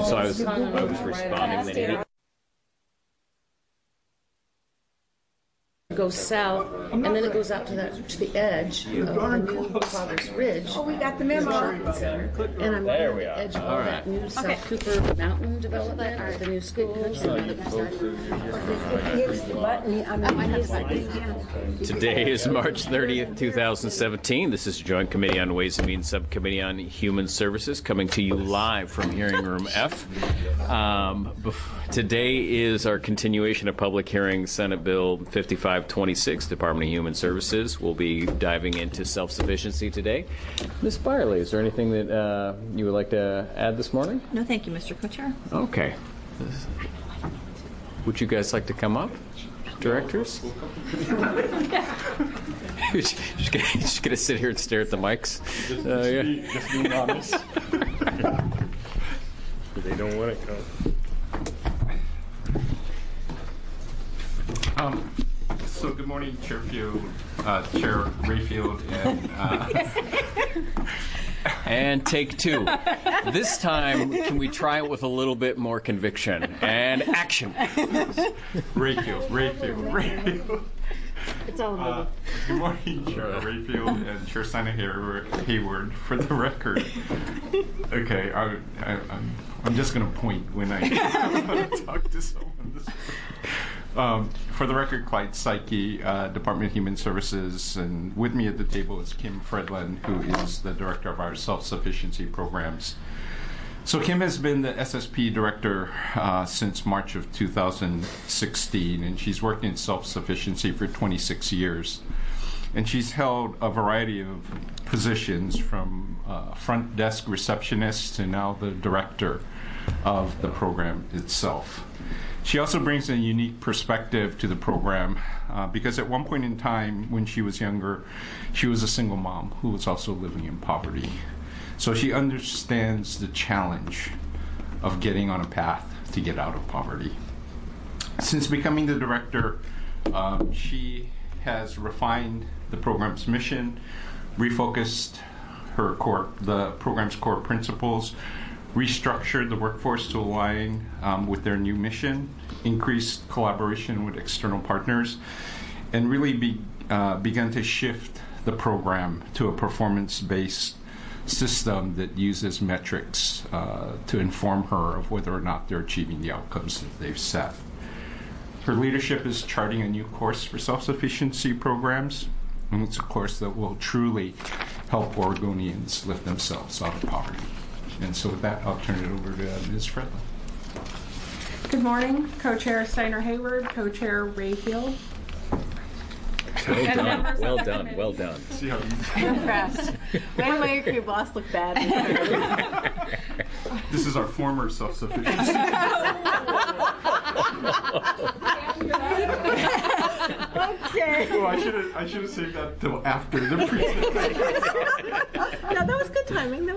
So I was responding. Then goes south, and then it goes out to the edge of the new Progress Ridge. Oh, we got the memo. And I'm there on we the are. edge of All that right. new South Cooper Mountain development, or the new schools. Today is March 30th, 2017. This is Joint Committee on Ways and Means Subcommittee on Human Services coming to you live from Hearing Room F. Today is our continuation of public hearing, Senate Bill 5526, Department of Human Services. We'll be diving into self-sufficiency today. Ms. Byerly, is there anything that you would like to add this morning? No, thank you, Mr. Co-Chair. Okay. Would you guys like to come up, directors? Just gonna sit here and stare at the mics. Just being honest. They don't want to come. So good morning, Chair Rayfield, And take two. This time, can we try it with a little bit more conviction? And action. Rayfield. It's all about Good morning, Chair Rayfield and Chair Sana Hayward. For the record, okay, I'm just going to point when I want to talk to someone. For the record, Clyde Psyche, Department of Human Services, and with me at the table is Kim Fredlund, who is the director of our self-sufficiency programs. So Kim has been the SSP director since March of 2016, and she's worked in self-sufficiency for 26 years. And she's held a variety of positions from front desk receptionist to now the director of the program itself. She also brings a unique perspective to the program because at one point in time when she was younger, she was a single mom who was also living in poverty. So she understands the challenge of getting on a path to get out of poverty. Since becoming the director, she has refined the program's mission, refocused the program's core principles, restructured the workforce to align with their new mission, increased collaboration with external partners, and really begun to shift the program to a performance-based system that uses metrics to inform her of whether or not they're achieving the outcomes that they've set. Her leadership is charting a new course for self-sufficiency programs, and it's a course that will truly help Oregonians lift themselves out of poverty. And so with that, I'll turn it over to Ms. Fredlund. Good morning, Co-Chair Steiner Hayward, Co-Chair Rayfield. Well done. See how I'm impressed. Why make your boss look bad? This is our former self-sufficiency. Okay. Oh, I should have saved that till after the presentation. No, that was good timing.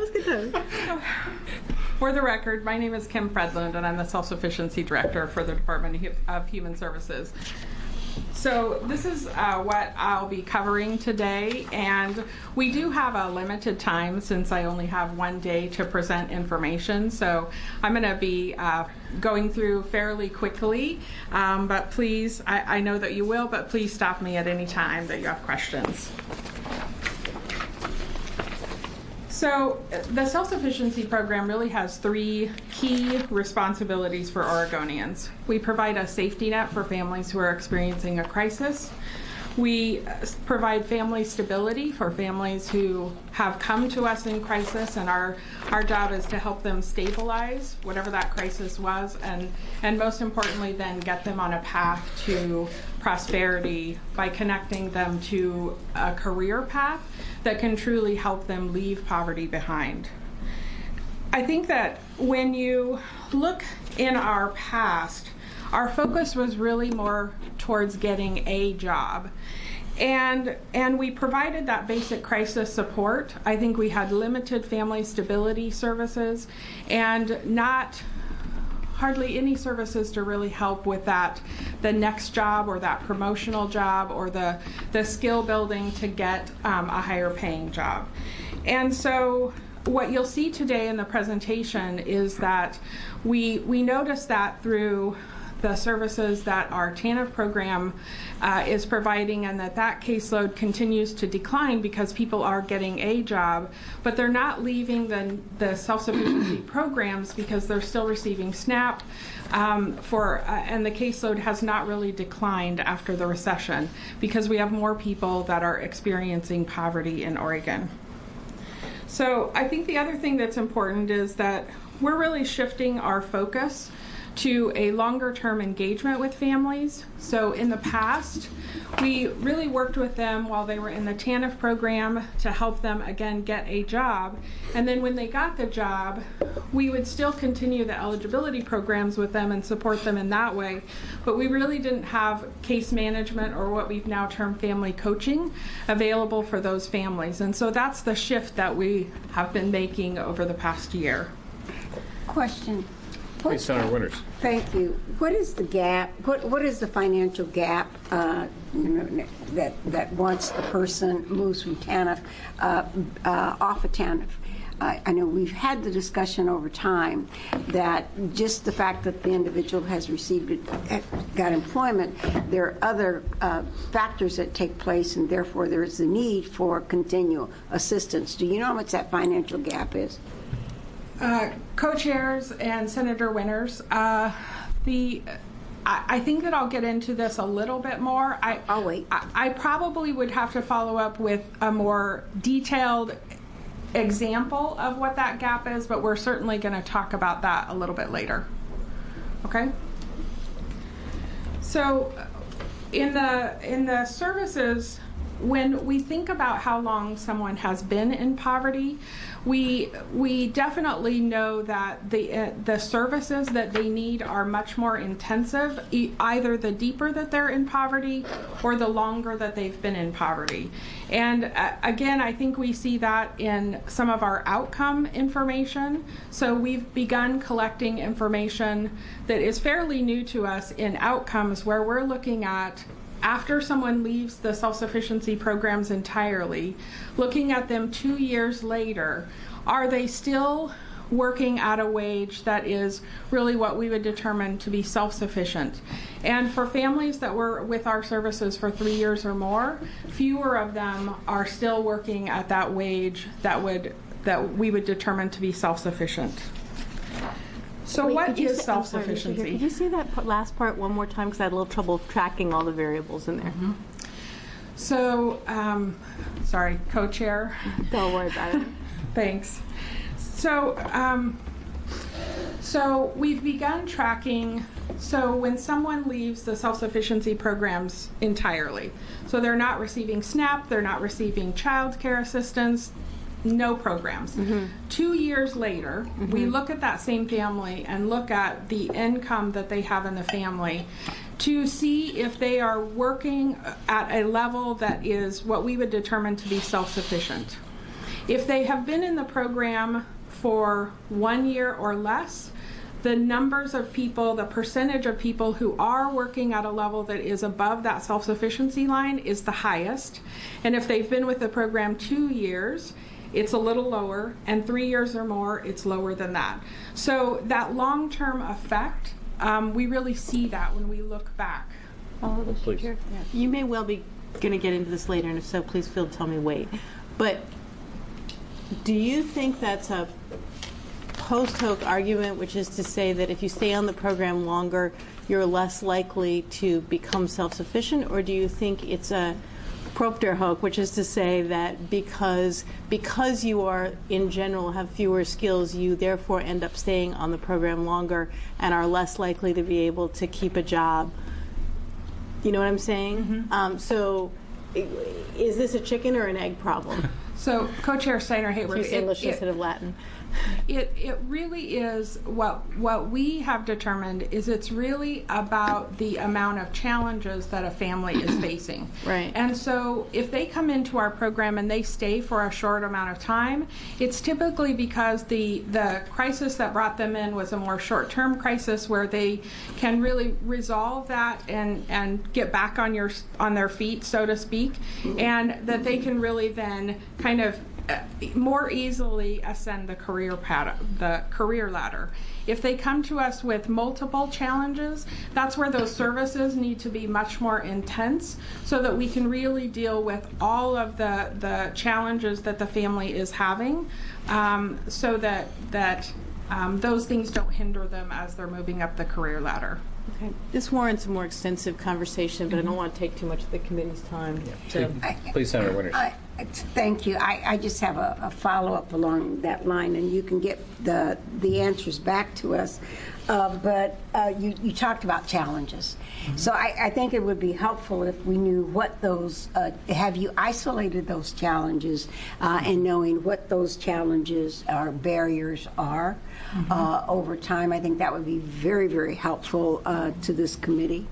For the record, my name is Kim Fredlund, and I'm the Self-Sufficiency Director for the Department of Human Services. So this is what I'll be covering today, and we do have a limited time since I only have one day to present information. So I'm going to be going through fairly quickly, but please, I know that you will, but please stop me at any time that you have questions. So the self-sufficiency program really has three key responsibilities for Oregonians. We provide a safety net for families who are experiencing a crisis. We provide family stability for families who have come to us in crisis, and our job is to help them stabilize whatever that crisis was, and most importantly then get them on a path to prosperity by connecting them to a career path that can truly help them leave poverty behind. I think that when you look in our past, our focus was really more towards getting a job. And we provided that basic crisis support. I think we had limited family stability services and hardly any services to really help with the next job or that promotional job or the skill building to get a higher paying job. And so what you'll see today in the presentation is that we noticed that through the services that our TANF program is providing, and that caseload continues to decline because people are getting a job, but they're not leaving the self-sufficiency programs because they're still receiving SNAP, and the caseload has not really declined after the recession because we have more people that are experiencing poverty in Oregon. So I think the other thing that's important is that we're really shifting our focus to a longer-term engagement with families. So in the past, we really worked with them while they were in the TANF program to help them, again, get a job. And then when they got the job, we would still continue the eligibility programs with them and support them in that way. But we really didn't have case management, or what we've now termed family coaching, available for those families. And so that's the shift that we have been making over the past year. Question. Hey, Senator Winters. Thank you. What is the gap? What is the financial gap that once a person moves from TANF off of TANF? I know we've had the discussion over time that just the fact that the individual has got employment, there are other factors that take place, and therefore there is the need for continual assistance. Do you know how much that financial gap is? Co-chairs and Senator Winters, I think that I'll get into this a little bit more. I'll wait. I probably would have to follow up with a more detailed example of what that gap is, but we're certainly going to talk about that a little bit later. Okay? So in the services, when we think about how long someone has been in poverty, we definitely know that the services that they need are much more intensive, either the deeper that they're in poverty or the longer that they've been in poverty. And again, I think we see that in some of our outcome information. So we've begun collecting information that is fairly new to us in outcomes, where we're looking at, after someone leaves the self-sufficiency programs entirely, looking at them 2 years later, are they still working at a wage that is really what we would determine to be self-sufficient? And for families that were with our services for 3 years or more, fewer of them are still working at that wage that we would determine to be self-sufficient. So what is self-sufficiency? Could you say that last part one more time, because I had a little trouble tracking all the variables in there. Mm-hmm. So, sorry, co-chair. Don't worry about it. Thanks. So we've begun tracking, so when someone leaves the self-sufficiency programs entirely, so they're not receiving SNAP, they're not receiving child care assistance, no programs. Mm-hmm. 2 years later, mm-hmm. we look at that same family and look at the income that they have in the family to see if they are working at a level that is what we would determine to be self-sufficient. If they have been in the program for 1 year or less, the numbers of people, the percentage of people who are working at a level that is above that self-sufficiency line is the highest. And if they've been with the program 2 years, it's a little lower, and 3 years or more, it's lower than that. So that long-term effect, we really see that when we look back. Please. Yeah. You may well be going to get into this later, and if so, please feel to tell me wait. But do you think that's a post hoc argument, which is to say that if you stay on the program longer, you're less likely to become self-sufficient, or do you think it's a propter hoc, which is to say that because you are in general have fewer skills, you therefore end up staying on the program longer and are less likely to be able to keep a job? You know what I'm saying? Mm-hmm. So is this a chicken or an egg problem? So Co-Chair Steiner-Hayward, Use English instead of Latin. It really is, what we have determined is it's really about the amount of challenges that a family is facing. Right. And so if they come into our program and they stay for a short amount of time, it's typically because the crisis that brought them in was a more short-term crisis where they can really resolve that and get back on their feet, so to speak, and that they can really then kind of more easily ascend the career ladder. If they come to us with multiple challenges, that's where those services need to be much more intense, so that we can really deal with all of the challenges that the family is having, so that those things don't hinder them as they're moving up the career ladder. Okay. This warrants a more extensive conversation, but I don't want to take too much of the committee's time. Please, Senator Winters. Thank you. I just have a follow-up along that line, and you can get the answers back to us. But you talked about challenges. So I think it would be helpful if we knew what those, have you isolated those challenges and knowing what those challenges or barriers are over time. I think that would be very, very helpful to this committee.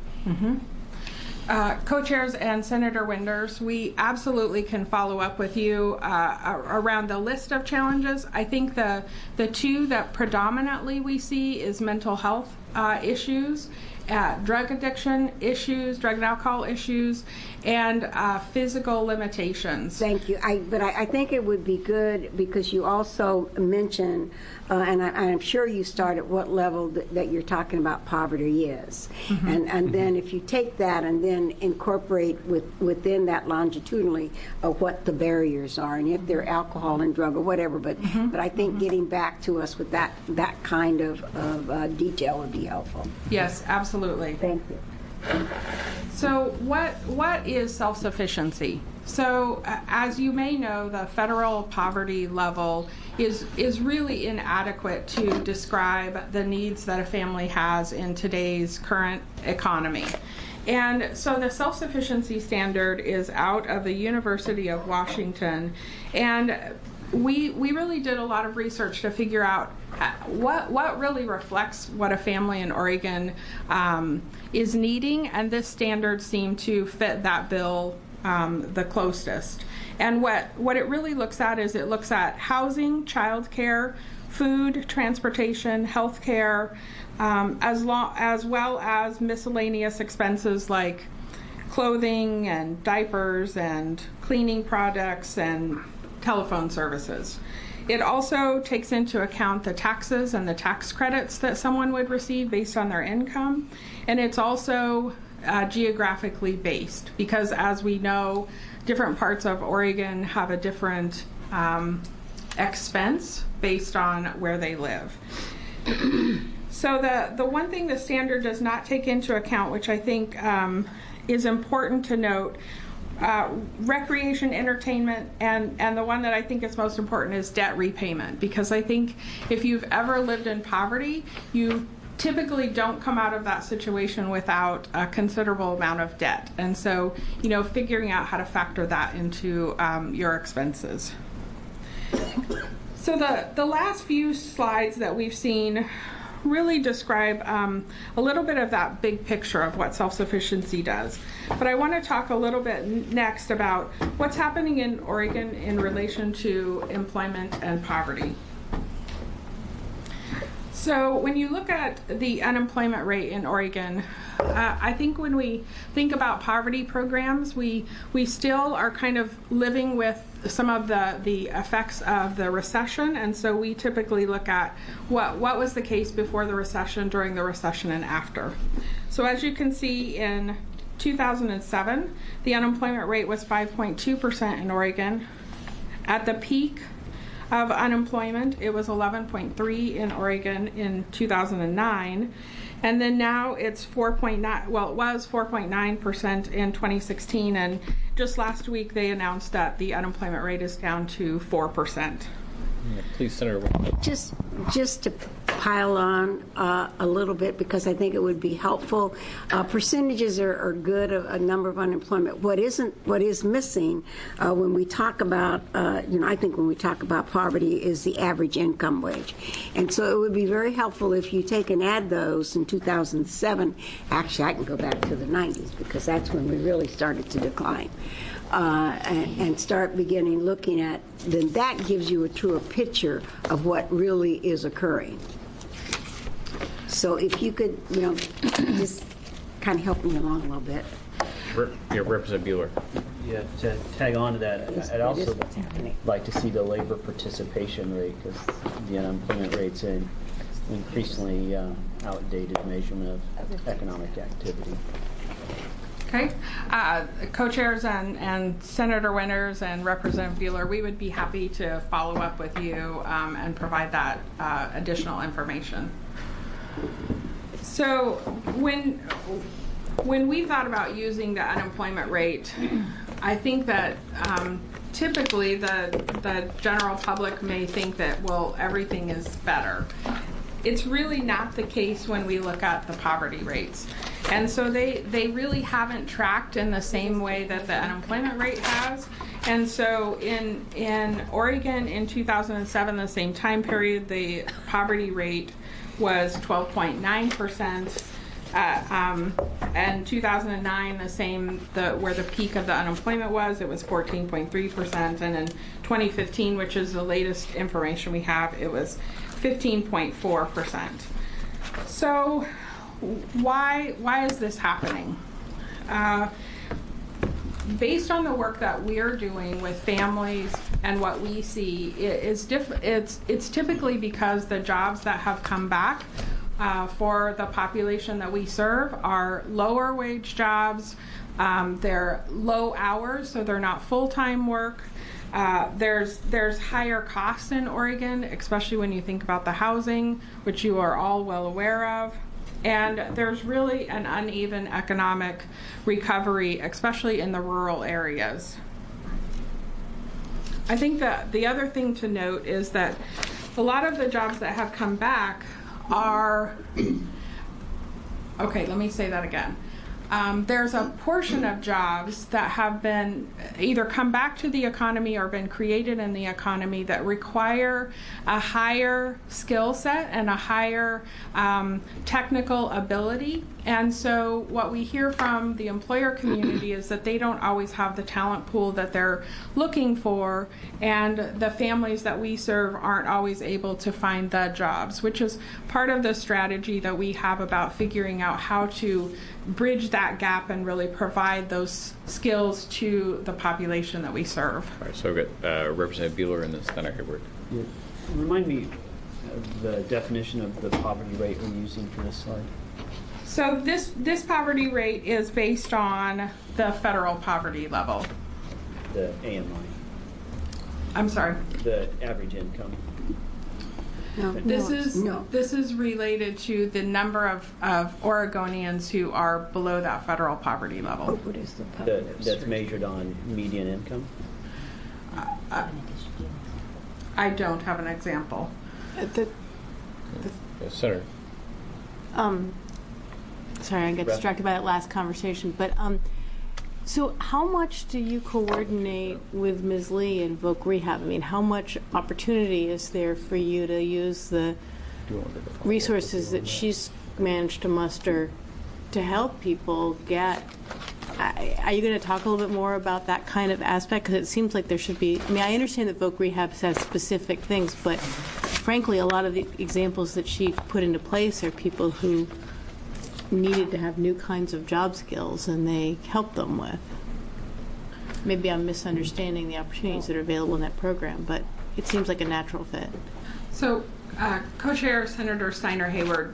Co-chairs and Senator Winters, we absolutely can follow up with you around the list of challenges. I think the two that predominantly we see is mental health issues, drug addiction issues, drug and alcohol issues, and physical limitations. Thank you. But I think it would be good, because you also mentioned, and I'm sure you start at what level that you're talking about poverty is. And then if you take that and then incorporate within that longitudinally what the barriers are, and if they're alcohol and drug or whatever. But I think getting back to us with that kind of detail would be helpful. Yes, absolutely. Thank you. So what is self-sufficiency? So as you may know, the federal poverty level is really inadequate to describe the needs that a family has in today's current economy. And so the self-sufficiency standard is out of the University of Washington, and we really did a lot of research to figure out what really reflects what a family in Oregon is needing, and this standard seemed to fit that bill the closest. And what it really looks at is it looks at housing, childcare, food, transportation, health care, as well as miscellaneous expenses like clothing and diapers and cleaning products and telephone services. It also takes into account the taxes and the tax credits that someone would receive based on their income. And it's also geographically based, because as we know, different parts of Oregon have a different expense based on where they live. So the one thing the standard does not take into account, which I think is important to note, recreation, entertainment, and the one that I think is most important is debt repayment, because I think if you've ever lived in poverty, you typically don't come out of that situation without a considerable amount of debt. And so, figuring out how to factor that into your expenses. So the last few slides that we've seen really describe a little bit of that big picture of what self-sufficiency does. But I want to talk a little bit next about what's happening in Oregon in relation to employment and poverty. So when you look at the unemployment rate in Oregon, I think when we think about poverty programs, we still are kind of living with some of the effects of the recession, and so we typically look at what was the case before the recession, during the recession, and after. So as you can see, in 2007, the unemployment rate was 5.2% in Oregon. At the peak of unemployment, it was 11.3 in Oregon in 2009, and then now it's 4.9. Well, it was 4.9% in 2016, and just last week they announced that the unemployment rate is down to 4%. Please, Senator. Just to pile on a little bit, because I think it would be helpful. Percentages are good, a number of unemployment. What is missing when we talk about, I think when we talk about poverty, is the average income wage. And so it would be very helpful if you take and add those in 2007. Actually, I can go back to the 90s, because that's when we really started to decline. And start beginning looking at, then that gives you a truer picture of what really is occurring. So if you could, just kind of help me along a little bit. Yeah, Representative Bueller. Yeah, to tag on to that, I'd also like to see the labor participation rate, because the unemployment rate's an increasingly outdated measurement of economic activity. Okay. Co-chairs and Senator Winters and Representative Bueller, we would be happy to follow up with you and provide that additional information. So when we thought about using the unemployment rate, I think that typically the general public may think that, well, everything is better. It's really not the case when we look at the poverty rates. And so they really haven't tracked in the same way that the unemployment rate has. And so in Oregon in 2007, the same time period, the poverty rate was 12.9%. And 2009, where the peak of the unemployment was, it was 14.3%. And in 2015, which is the latest information we have, it was 15.4%. So why is this happening? Based on the work that we're doing with families and what we see, it's typically because the jobs that have come back for the population that we serve are lower wage jobs. They're low hours, so they're not full-time work. There's higher costs in Oregon, especially when you think about the housing, which you are all well aware of. And there's really an uneven economic recovery, especially in the rural areas. I think that the other thing to note is that a lot of the jobs that have come back are, okay, let me say that again. There's a portion of jobs that have been either come back to the economy or been created in the economy that require a higher skill set and a higher technical ability. And so what we hear from the employer community is that they don't always have the talent pool that they're looking for, and the families that we serve aren't always able to find the jobs, which is part of the strategy that we have about figuring out how to bridge that gap and really provide those skills to the population that we serve. All right, so we've got Representative Bueller and then Senator Hayward. Yeah. Remind me of the definition of the poverty rate we're using for this slide. So this poverty rate is based on the federal poverty level. The AMI. I'm sorry. The average income. This is related to the number of Oregonians who are below that federal poverty level. What is the poverty? That's measured on median income? I don't have an example. Senator. Sorry, I got distracted by that last conversation. But so how much do you coordinate with Ms. Lee in Voc Rehab? I mean, how much opportunity is there for you to use the resources that she's managed to muster to help people get? Are you going to talk a little bit more about that kind of aspect? Because it seems like there should be. I mean, I understand that Voc Rehab says specific things, but frankly, a lot of the examples that she put into place are people who needed to have new kinds of job skills, and they helped them with. Maybe I'm misunderstanding the opportunities that are available in that program, but it seems like a natural fit. So, Co-Chair Senator Steiner Hayward,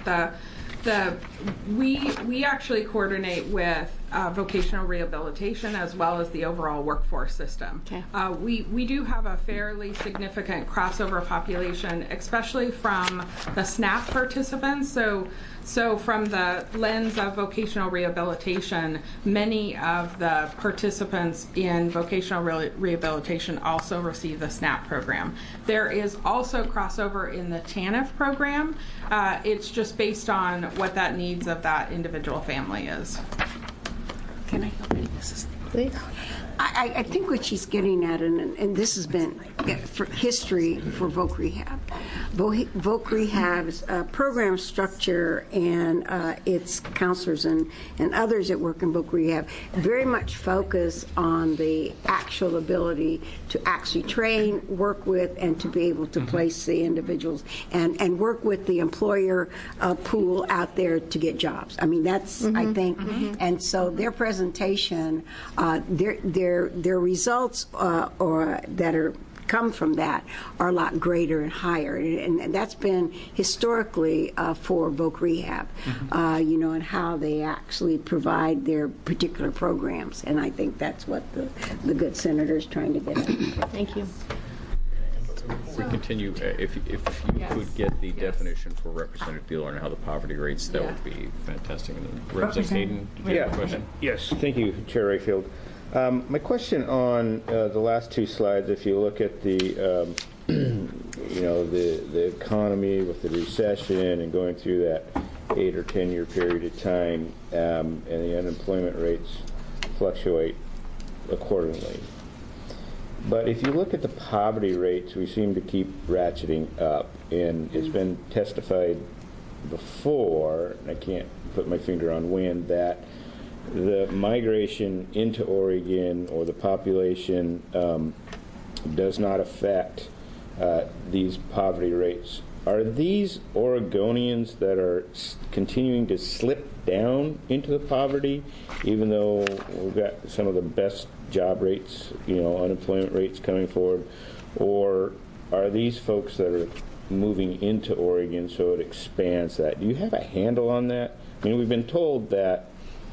we actually coordinate with vocational rehabilitation as well as the overall workforce system. Okay. We do have a fairly significant crossover population, especially from the SNAP participants. So from the lens of vocational rehabilitation, many of the participants in vocational rehabilitation also receive the SNAP program. There is also crossover in the TANF program. It's just based on what that needs of that individual family is. Can I help you? Please. I think what she's getting at, and this has been for history for Voc Rehab, Voc Rehab's program structure and its counselors and others that work in Voc Rehab very much focus on the actual ability to actually train, work with, and to be able to place the individuals and work with the employer pool out there to get jobs. I mean, that's, I think, and so their presentation, their results or that are come from that are a lot greater and higher, and that's been historically for Voc Rehab, and how they actually provide their particular programs, and I think that's what the good senator is trying to get at. Thank you. We continue. If you could get the definition for Representative Bueller and how the poverty rates, that would be fantastic. And Representative Hayden, did you have a question? Yes, thank you, Chair Rayfield. My question on the last two slides, if you look at the, the economy with the recession and going through that 8 or 10 year period of time, and the unemployment rates fluctuate accordingly. But if you look at the poverty rates, we seem to keep ratcheting up, and it's been testified before, and I can't put my finger on when, that the migration into Oregon or the population does not affect these poverty rates. Are these Oregonians that are continuing to slip down into the poverty, even though we've got some of the best job rates, unemployment rates coming forward, or are these folks that are moving into Oregon so it expands that? Do you have a handle on that? I mean, we've been told that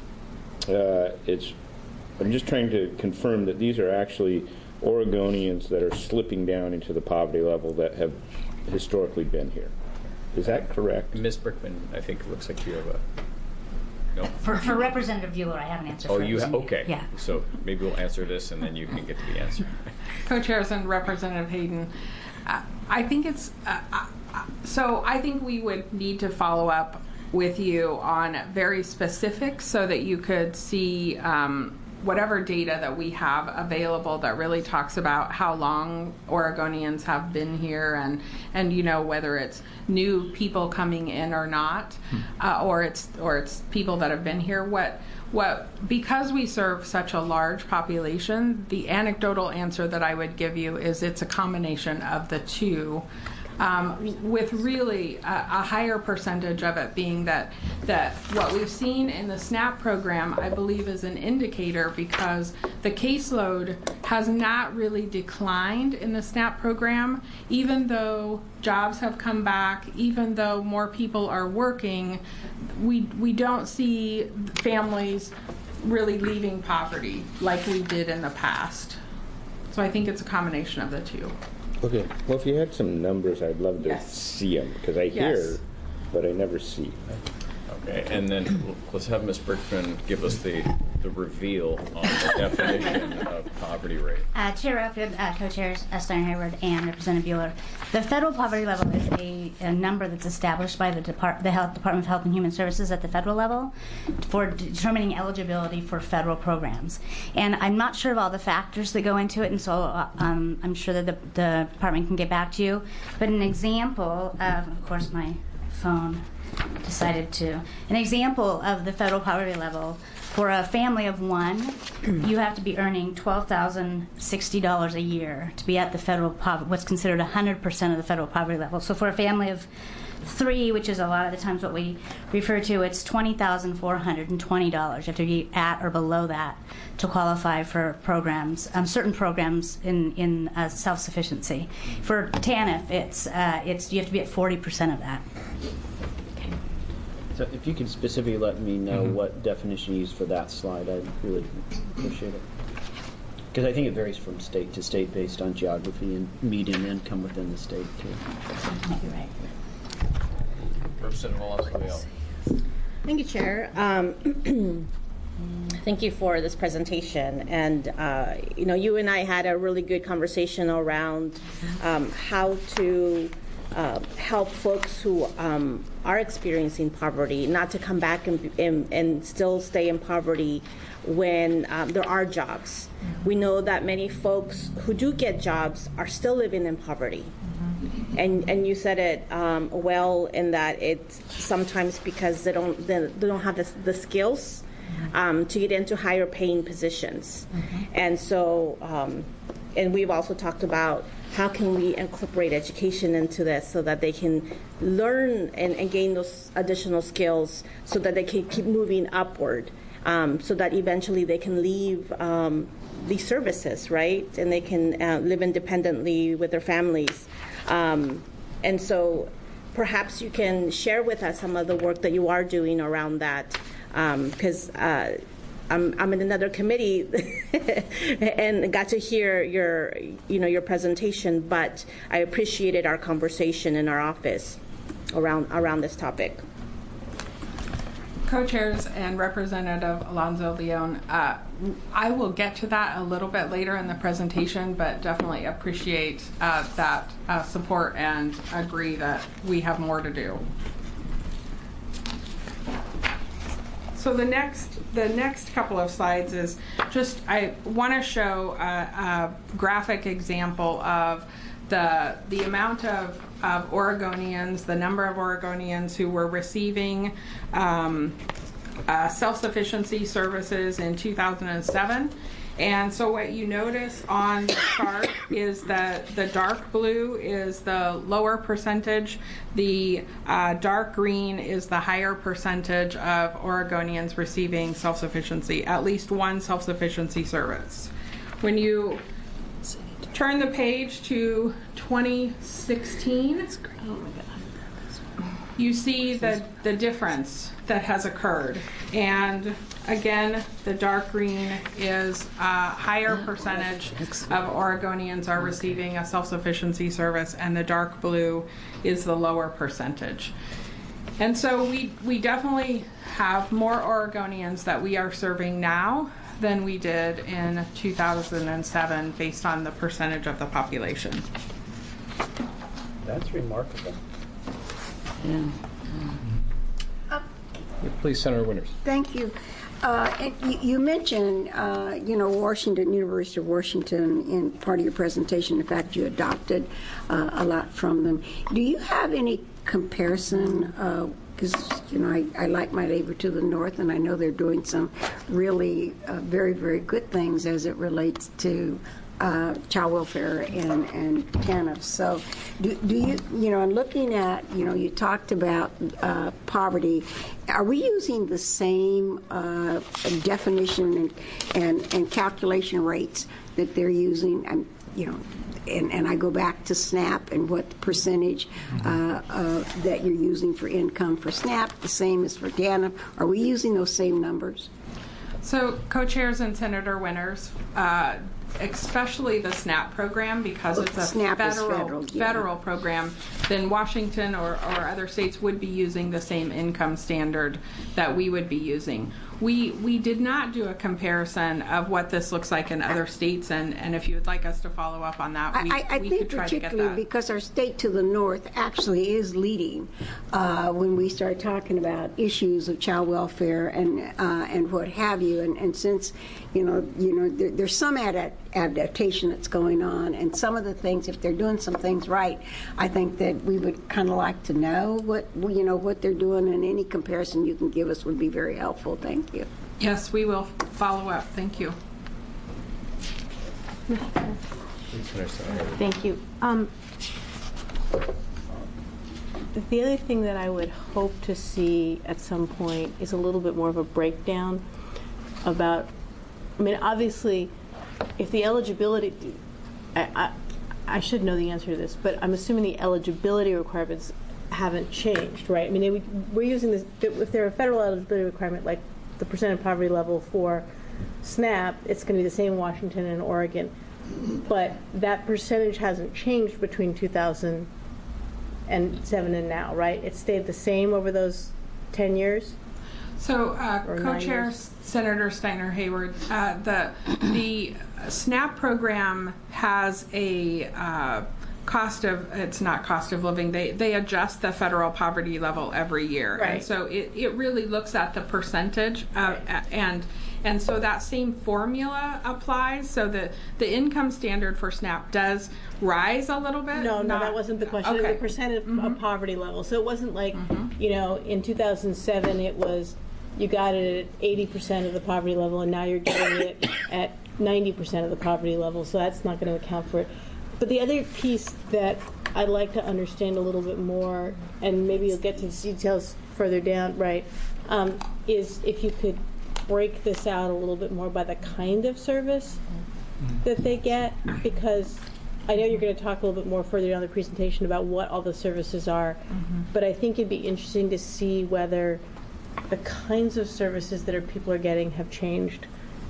I'm just trying to confirm that these are actually Oregonians that are slipping down into the poverty level that have historically been here. Is that correct? Ms. Brickman, I think it looks like you have a... No? For Representative Bueller, I have an answer. Oh, for you have? Okay. Yeah. So maybe we'll answer this and then you can get to the answer. Co-chairs and Representative Hayden, I think it's... so I think we would need to follow up with you on very specifics so that you could see whatever data that we have available that really talks about how long Oregonians have been here and whether it's new people coming in or not, or it's people that have been here. Because we serve such a large population, the anecdotal answer that I would give you is it's a combination of the two. With really a higher percentage of it being that what we've seen in the SNAP program, I believe, is an indicator because the caseload has not really declined in the SNAP program, even though jobs have come back, even though more people are working, we don't see families really leaving poverty like we did in the past. So I think it's a combination of the two. Okay. Well, if you had some numbers, I'd love to Yes. see them, because I hear, but I never see. Okay, and then let's have Ms. Brickman give us the reveal on the definition of poverty rate. Chair Rayfield, co-chairs Steiner Hayward and Representative Bueller. The federal poverty level is a number that's established by the Department of Health and Human Services at the federal level for determining eligibility for federal programs. And I'm not sure of all the factors that go into it, and so I'm sure that the department can get back to you. But an example of course, my phone decided to. An example of the federal poverty level, for a family of one, you have to be earning $12,060 a year to be at the federal what's considered 100% of the federal poverty level. So for a family of three, which is a lot of the times what we refer to, it's $20,420. You have to be at or below that to qualify for programs, certain programs in self-sufficiency. For TANF, you have to be at 40% of that. So if you could specifically let me know what definition you use for that slide, I'd really appreciate it. Because I think it varies from state to state based on geography and median income within the state, too. You're right. Representative Wallace. Thank you, Chair. Thank you for this presentation. And, you and I had a really good conversation around how to help folks who are experiencing poverty not to come back and still stay in poverty when there are jobs. We know that many folks who do get jobs are still living in poverty. And you said it well in that it's sometimes because they don't have the skills to get into higher paying positions. And so, and we've also talked about how can we incorporate education into this so that they can learn and gain those additional skills so that they can keep moving upward, so that eventually they can leave these services, right? And they can live independently with their families. And so perhaps you can share with us some of the work that you are doing around that, because I'm in another committee and got to hear your presentation, but I appreciated our conversation in our office around this topic. Co-chairs and Representative Alonzo Leon, I will get to that a little bit later in the presentation, but definitely appreciate that support and agree that we have more to do. So the next couple of slides is just, I want to show a graphic example of the amount of Oregonians, the number of Oregonians who were receiving self-sufficiency services in 2007. And so what you notice on the chart is that the dark blue is the lower percentage, the dark green is the higher percentage of Oregonians receiving self-sufficiency, at least one self-sufficiency service. When you turn the page to 2016, you see the difference that has occurred. And again, the dark green is a higher percentage of Oregonians are receiving a self-sufficiency service, and the dark blue is the lower percentage. And so we definitely have more Oregonians that we are serving now than we did in 2007 based on the percentage of the population. That's remarkable. Yeah. Please, Senator Winters. Thank you. And you mentioned, Washington, University of Washington, in part of your presentation. In fact, you adopted a lot from them. Do you have any comparison? Because, I like my neighbor to the north, and I know they're doing some really very, very good things as it relates to child welfare and TANF. So do you, and looking at, you talked about poverty, are we using the same definition and calculation rates that they're using? And I go back to SNAP and what percentage that you're using for income for SNAP, the same as for TANF. Are we using those same numbers? So, co-chairs and Senator Winters, especially the SNAP program, because it's a federal program, then Washington or other states would be using the same income standard that we would be using. We did not do a comparison of what this looks like in other states, and if you would like us to follow up on that, we could try to get that. Particularly because our state to the north actually is leading when we start talking about issues of child welfare and what have you, and since there's some adaptation that's going on, and some of the things, if they're doing some things right, I think that we would kind of like to know what they're doing, and any comparison you can give us would be very helpful. Thank you. Yes, we will follow up. Thank you. Thank you. The other thing that I would hope to see at some point is a little bit more of a breakdown about, obviously, if the eligibility, I should know the answer to this, but I'm assuming the eligibility requirements haven't changed, right? We're using this, if they're a federal eligibility requirement, like the percent of poverty level for SNAP, it's going to be the same in Washington and Oregon. But that percentage hasn't changed between 2007 and now, right? It stayed the same over those 10 years? So, co-chair Senator Steiner Hayward, the SNAP program has a it's not cost of living. They adjust the federal poverty level every year, right. And so it really looks at the percentage, and And so that same formula applies. So the income standard for SNAP does rise a little bit. No, that wasn't the question. It was the percent of poverty level. So it wasn't like, in 2007 it was you got it at 80% of the poverty level, and now you're getting it at 90% of the poverty level. So that's not going to account for it. But the other piece that I'd like to understand a little bit more, and maybe you'll get to the details further down, right, is if you could break this out a little bit more by the kind of service that they get, because I know you're going to talk a little bit more further down the presentation about what all the services are, but I think it'd be interesting to see whether the kinds of services that people are getting have changed.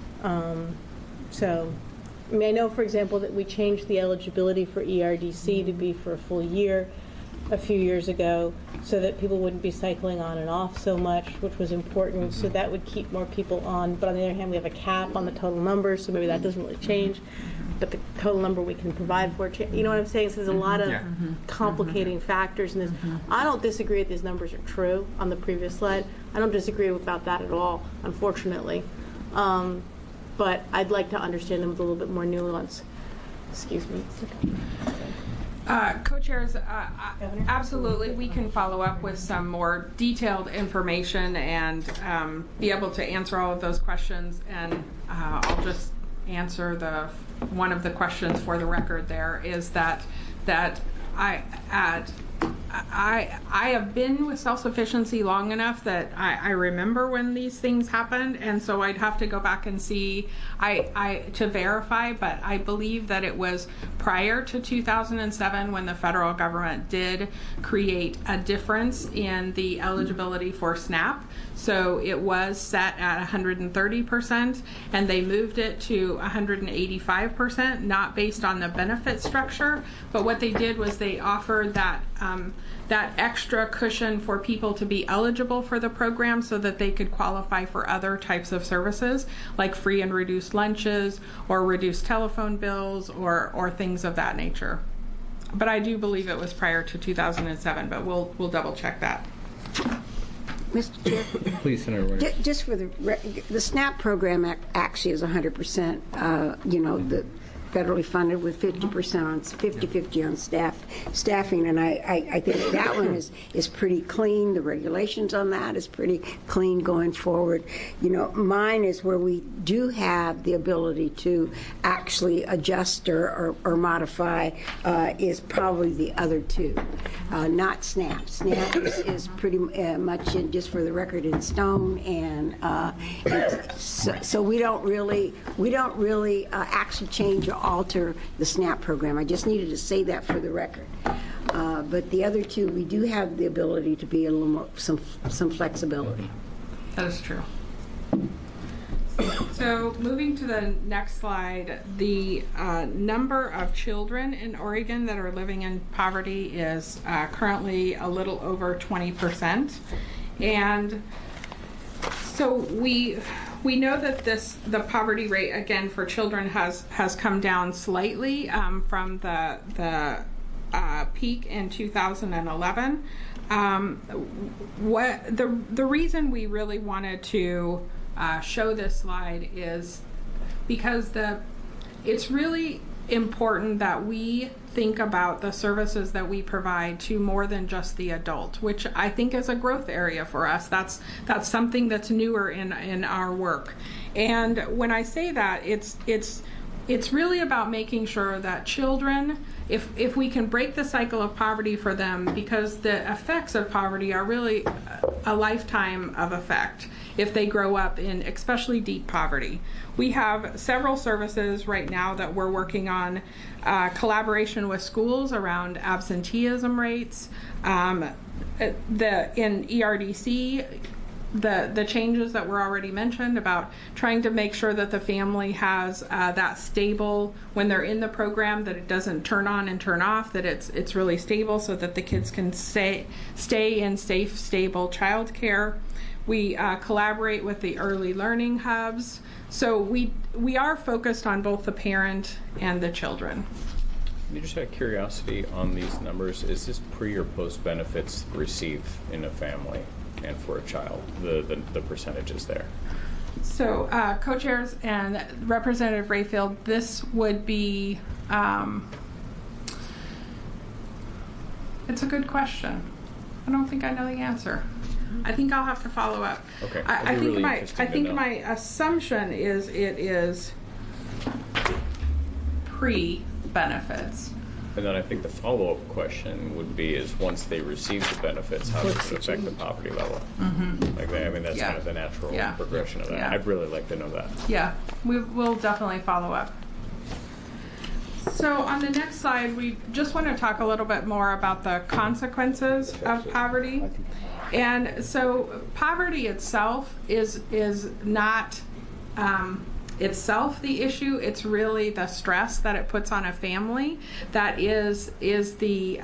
So, I mean, I know, for example, that we changed the eligibility for ERDC to be for a full year a few years ago so that people wouldn't be cycling on and off so much, which was important. So that would keep more people on. But on the other hand, we have a cap on the total number, so maybe that doesn't really change. But the total number we can provide for, you know what I'm saying? So there's a lot of complicating factors in this. I don't disagree that these numbers are true on the previous slide. I don't disagree about that at all, unfortunately. But I'd like to understand them with a little bit more nuance. Excuse me. Co-chairs, absolutely, we can follow up with some more detailed information and be able to answer all of those questions. And I'll just answer one of the questions for the record. There is that I have been with self-sufficiency long enough that I remember when these things happened, and so I'd have to go back and see to verify, but I believe that it was prior to 2007 when the federal government did create a difference in the eligibility for SNAP. So it was set at 130%, and they moved it to 185%, not based on the benefit structure, but what they did was they offered that extra cushion for people to be eligible for the program so that they could qualify for other types of services like free and reduced lunches or reduced telephone bills or things of that nature. But I do believe it was prior to 2007, but we'll double check that. Mr. Chair? Please, Senator Winners. Just for the SNAP program actually is 100%, the federally funded with 50% on 50-50 on staffing, and I think that one is pretty clean. The regulations on that is pretty clean going forward. Mine is where we do have the ability to actually adjust or modify is probably the other two, not SNAP. SNAP is pretty much just for the record in stone, and so we don't really actually change or alter the SNAP program. I just needed to say that for the record. But the other two, we do have the ability to be a little more, some flexibility. That is true. So moving to the next slide, the number of children in Oregon that are living in poverty is currently a little over 20%. And so we know that the poverty rate, again, for children has come down slightly from the peak in 2011. The reason we really wanted to show this slide is because it's really important that we think about the services that we provide to more than just the adult, which I think is a growth area for us. That's something that's newer in our work. And when I say that, it's really about making sure that children, if we can break the cycle of poverty for them, because the effects of poverty are really a lifetime of effect if they grow up in especially deep poverty. We have several services right now that we're working on, collaboration with schools around absenteeism rates, in ERDC, the changes that were already mentioned about trying to make sure that the family has that stable, when they're in the program, that it doesn't turn on and turn off, that it's really stable so that the kids can stay in safe, stable childcare. We collaborate with the early learning hubs. So we are focused on both the parent and the children. Just out of curiosity on these numbers, is this pre or post benefits received in a family and for a child, the percentages there? So, co-chairs and Representative Rayfield, this would be, it's a good question. I don't think I know the answer. I think I'll have to follow up. Okay. I It'd be think really my interesting I to think know. my assumption is it is pre-benefits. And then I think the follow-up question would be is once they receive the benefits, how does it affect the poverty level? Like that, I mean, that's Yeah. kind of the natural Yeah. progression of that. Yeah. I'd really like to know that. Yeah, we'll definitely follow up. So on the next slide, we just want to talk a little bit more about the consequences of poverty. And so poverty itself is not itself the issue. It's really the stress that it puts on a family that is the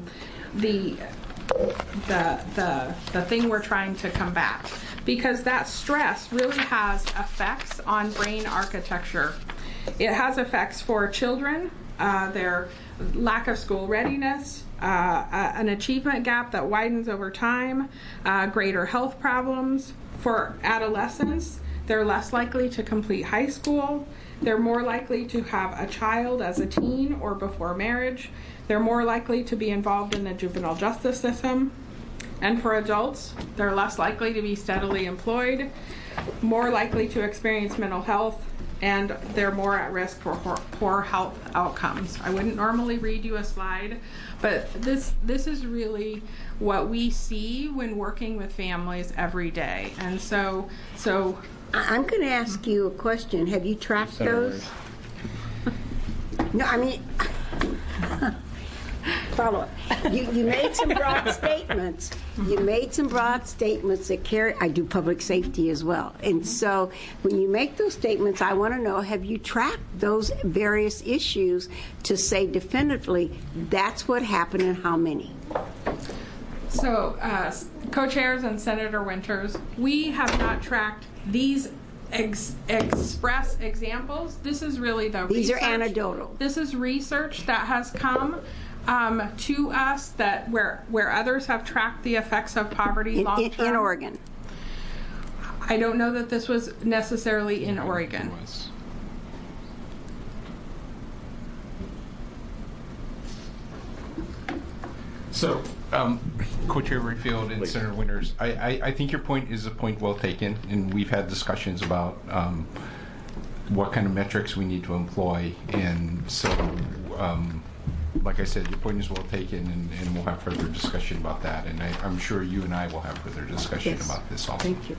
thing we're trying to combat, because that stress really has effects on brain architecture. It has effects for children, their lack of school readiness, an achievement gap that widens over time, greater health problems. For adolescents, they're less likely to complete high school. They're more likely to have a child as a teen or before marriage. They're more likely to be involved in the juvenile justice system. And for adults, they're less likely to be steadily employed, more likely to experience mental health, and they're more at risk for poor health outcomes. I wouldn't normally read you a slide, but this is really what we see when working with families every day. And so I'm going to ask you a question. Have you tracked those? No, I mean, follow up. You made some broad statements. You made some broad statements that carry. I do public safety as well. And so when you make those statements, I want to know, have you tracked those various issues to say definitively that's what happened and how many? So, co-chairs and Senator Winters, we have not tracked these express examples. This is really the These research. are anecdotal. This is research that has come to us that where others have tracked the effects of poverty long term. In Oregon. I don't know that this was necessarily in Oregon. So, Co-Chair Rayfield and Senator Winters, I think your point is a point well taken, and we've had discussions about what kind of metrics we need to employ, and so, like I said, your point is well taken, and we'll have further discussion about that, and I'm sure you and I will have further discussion Yes. about this also. Thank you.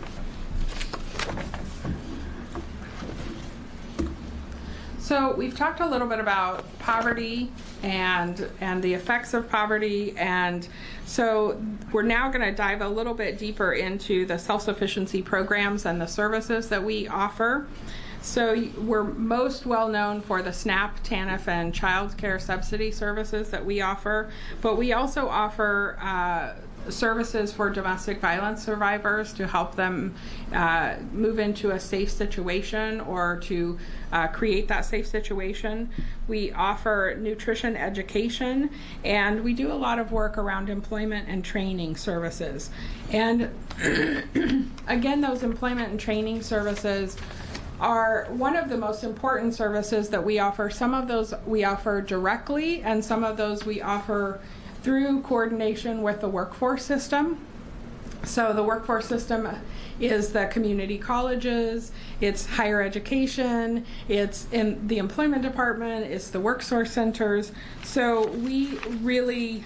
So we've talked a little bit about poverty and the effects of poverty, and so we're now going to dive a little bit deeper into the self-sufficiency programs and the services that we offer. So we're most well known for the SNAP, TANF, and child care subsidy services that we offer, but we also offer services for domestic violence survivors to help them move into a safe situation or to create that safe situation. We offer nutrition education, and we do a lot of work around employment and training services. And again, those employment and training services are one of the most important services that we offer. Some of those we offer directly, and some of those we offer through coordination with the workforce system. So the workforce system is the community colleges, it's higher education, it's in the employment department, it's the workforce centers. So we really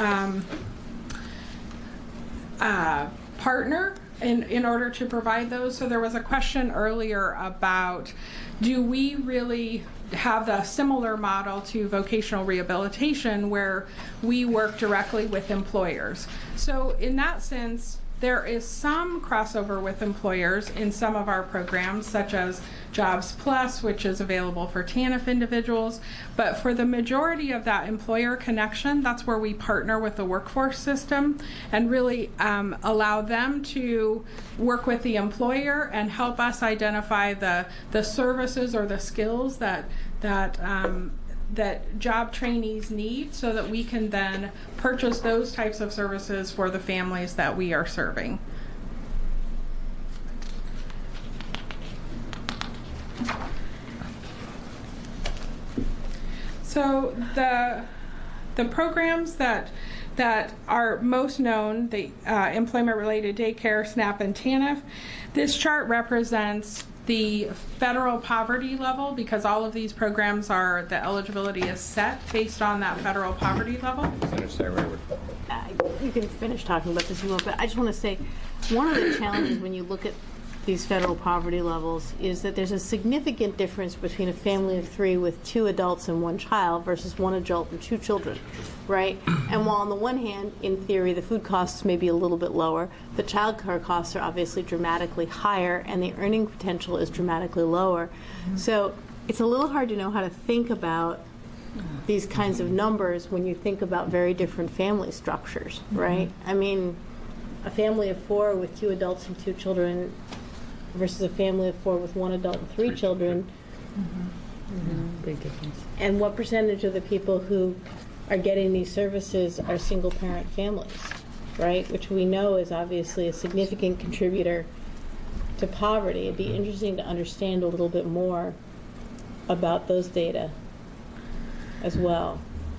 partner in order to provide those. So there was a question earlier about, do we really have the similar model to vocational rehabilitation where we work directly with employers? So in that sense, there is some crossover with employers in some of our programs, such as Jobs Plus, which is available for TANF individuals. But for the majority of that employer connection, that's where we partner with the workforce system and really allow them to work with the employer and help us identify the services or the skills that job trainees need, so that we can then purchase those types of services for the families that we are serving. So the programs that are most known, the employment-related daycare, SNAP, and TANF. This chart represents the federal poverty level because all of these programs are, the eligibility is set based on that federal poverty level. You can finish talking about this if you want, but I just want to say one of the challenges when you look at these federal poverty levels is that there's a significant difference between a family of 3 with 2 adults and 1 child versus 1 adult and 2 children, right? And while on the one hand, in theory, the food costs may be a little bit lower, the child care costs are obviously dramatically higher and the earning potential is dramatically lower. So it's a little hard to know how to think about these kinds of numbers when you think about very different family structures, right? I mean, a family of 4 with 2 adults and 2 children versus a family of 4 with 1 adult and 3 children. Big difference. And what percentage of the people who are getting these services are single parent families, right? Which we know is obviously a significant contributor to poverty. It'd be interesting to understand a little bit more about those data as well.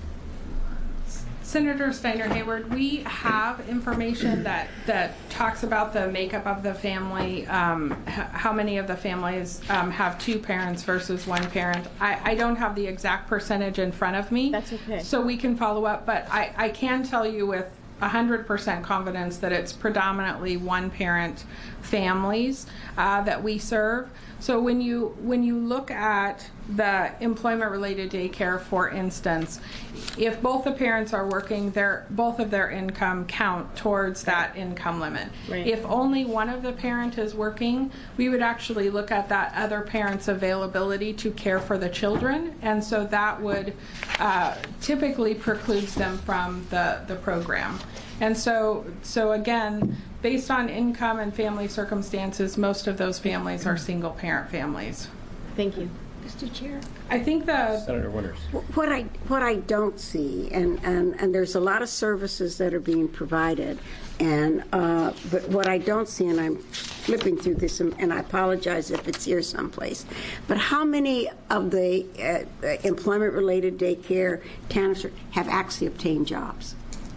Senator Steiner Hayward, we have information that talks about the makeup of the family, how many of the families have 2 parents versus 1 parent. I don't have the exact percentage in front of me. That's okay. So we can follow up, but I can tell you with 100% confidence that it's predominantly 1-parent families that we serve. So when you look at the employment-related daycare, for instance, if both the parents are working, both of their income count towards that income limit. Right. If only one of the parent is working, we would actually look at that other parent's availability to care for the children, and so that would typically precludes them from the program. And so again, based on income and family circumstances, most of those families are single-parent families. Thank you. Mr. Chair? I think Senator Winters. What I don't see, and there's a lot of services that are being provided, and but what I don't see, and I'm flipping through this, and I apologize if it's here someplace, but how many of the employment-related daycare TANFs have actually obtained jobs?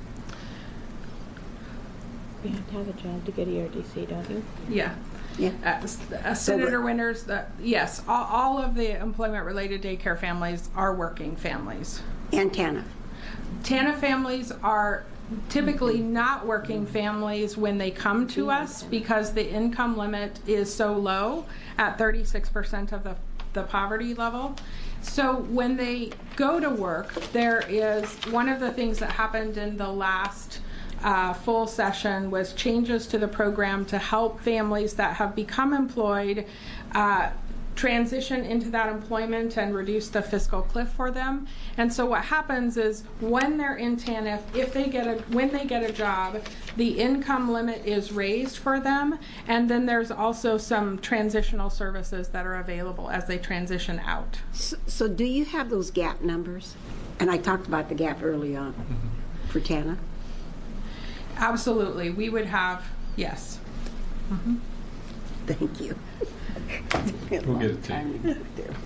You have to have a job to get ERDC, don't you? Yeah. Yeah. Senator Winters, yes, all of the employment-related daycare families are working families. And TANF? TANF families are typically not working families when they come to us because the income limit is so low at 36% of the poverty level. So when they go to work, there is one of the things that happened in the last full session was changes to the program to help families that have become employed transition into that employment and reduce the fiscal cliff for them. And so what happens is when they're in TANF, when they get a job, the income limit is raised for them, and then there's also some transitional services that are available as they transition out. So do you have those gap numbers? And I talked about the gap early on for TANF. Absolutely. We would have, yes. Mm-hmm. Thank you. We'll get it to you.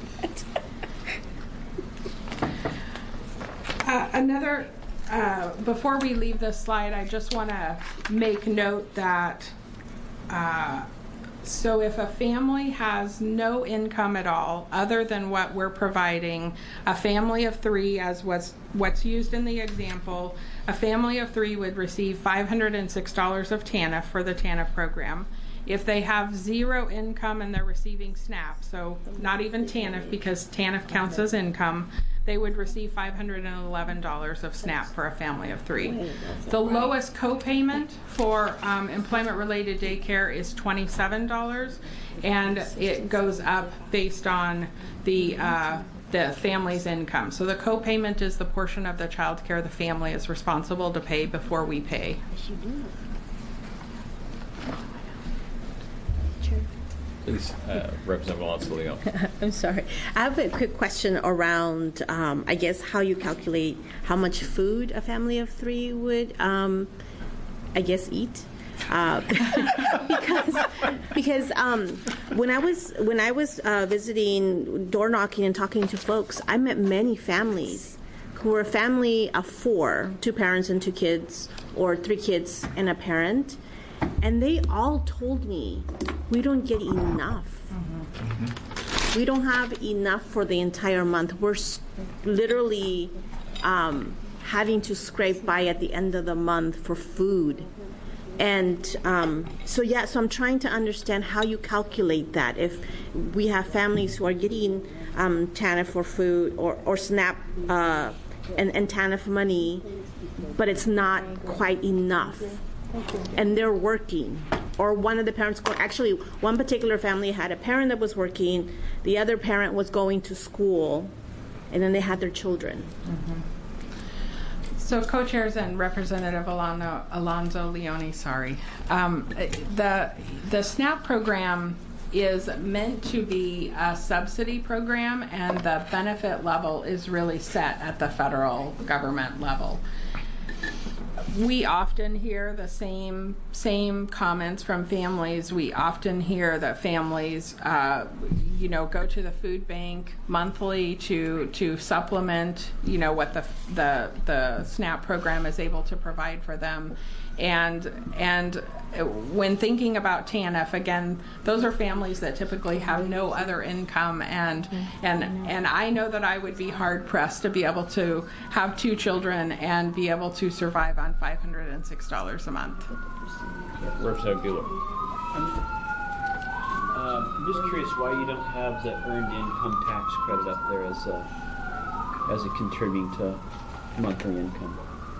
Before we leave this slide, I just want to make note that so if a family has no income at all other than what we're providing, a family of 3, as what's used in the example, a family of 3 would receive $506 of TANF for the TANF program. If they have 0 income and they're receiving SNAP, so not even TANF because TANF counts as income, they would receive $511 of SNAP for a family of 3. The lowest co-payment for employment-related daycare is $27, and it goes up based on the family's income. So the co-payment is the portion of the child care the family is responsible to pay before we pay. Please, Representative Alonso-Leon. I'm sorry. I have a quick question around, I guess, how you calculate how much food a family of 3 would, I guess, eat. because when I was visiting, door knocking, and talking to folks, I met many families who were a family of 4, 2 parents and 2 kids, or 3 kids and a parent, and they all told me, we don't get enough. We don't have enough for the entire month. We're literally having to scrape by at the end of the month for food. And so I'm trying to understand how you calculate that. If we have families who are getting TANF for food or SNAP and TANF money, but it's not quite enough, and they're working, or one of the parents actually, one particular family had a parent that was working, the other parent was going to school, and then they had their children. So co-chairs and Representative Alonzo Leone, the SNAP program is meant to be a subsidy program, and the benefit level is really set at the federal government level. We often hear the same comments from families. We often hear that families, go to the food bank monthly to supplement, what the SNAP program is able to provide for them. And when thinking about TANF, again, those are families that typically have no other income, and I know that I would be hard pressed to be able to have 2 children and be able to survive on $506 a month. Representative Bueller. I'm just curious why you don't have the earned income tax credit up there as a contributing to monthly income.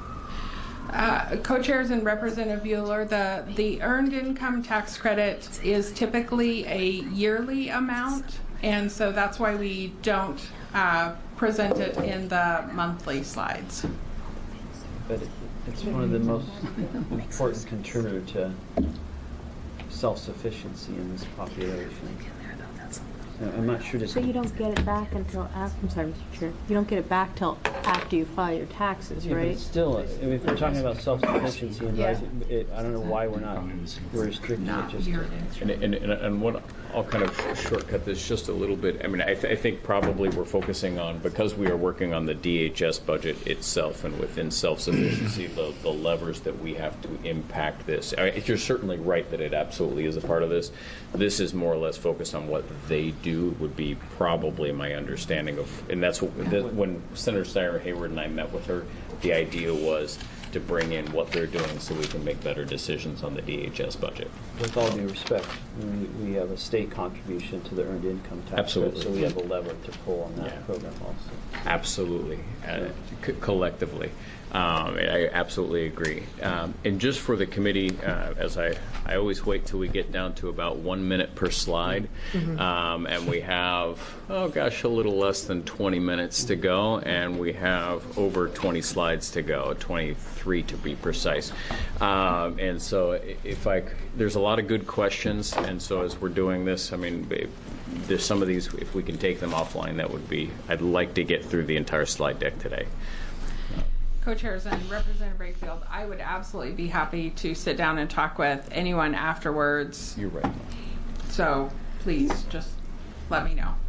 Co-chairs and Representative Bueller, the earned income tax credit is typically a yearly amount, and so that's why we don't present it in the monthly slides. But it's one of the most important contributor to self-sufficiency in this population. I'm not sure. So you don't get it back until after. I'm sorry, Mr. Chair. You don't get it back till after you file your taxes, yeah, right? But still, if we're talking about self-sufficiency, and I don't know why we're restricting it just. And what I'll kind of shortcut this just a little bit. I mean, I think probably we're focusing on, because we are working on the DHS budget itself, and within self-sufficiency, the levers that we have to impact this. I mean, you're certainly right that it absolutely is a part of this. This is more or less focused on what they do, would be probably my understanding of, and that's what, when Senator Steyer Hayward and I met with her, the idea was to bring in what they're doing so we can make better decisions on the DHS budget. With all due respect, we have a state contribution to the earned income tax. Absolutely. So we have a lever to pull on that program also. Absolutely. Collectively. I absolutely agree. And just for the committee, as I always wait till we get down to about 1 minute per slide, and we have, a little less than 20 minutes to go, and we have over 20 slides to go, 23 to be precise. And so there's a lot of good questions, and so as we're doing this, I mean, there's some of these, if we can take them offline, that would be, I'd like to get through the entire slide deck today. Co-chairs and Representative Brakefield, I would absolutely be happy to sit down and talk with anyone afterwards. You're right. So please just let me know.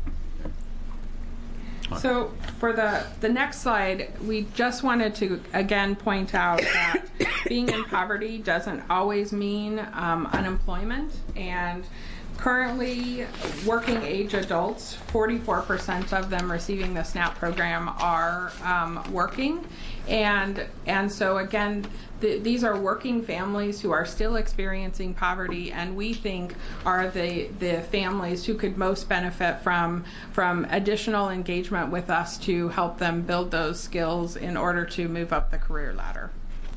So for the next slide, we just wanted to again point out that being in poverty doesn't always mean unemployment, and currently working age adults, 44% of them receiving the SNAP program are working, and so again, these are working families who are still experiencing poverty, and we think are the families who could most benefit from additional engagement with us to help them build those skills in order to move up the career ladder.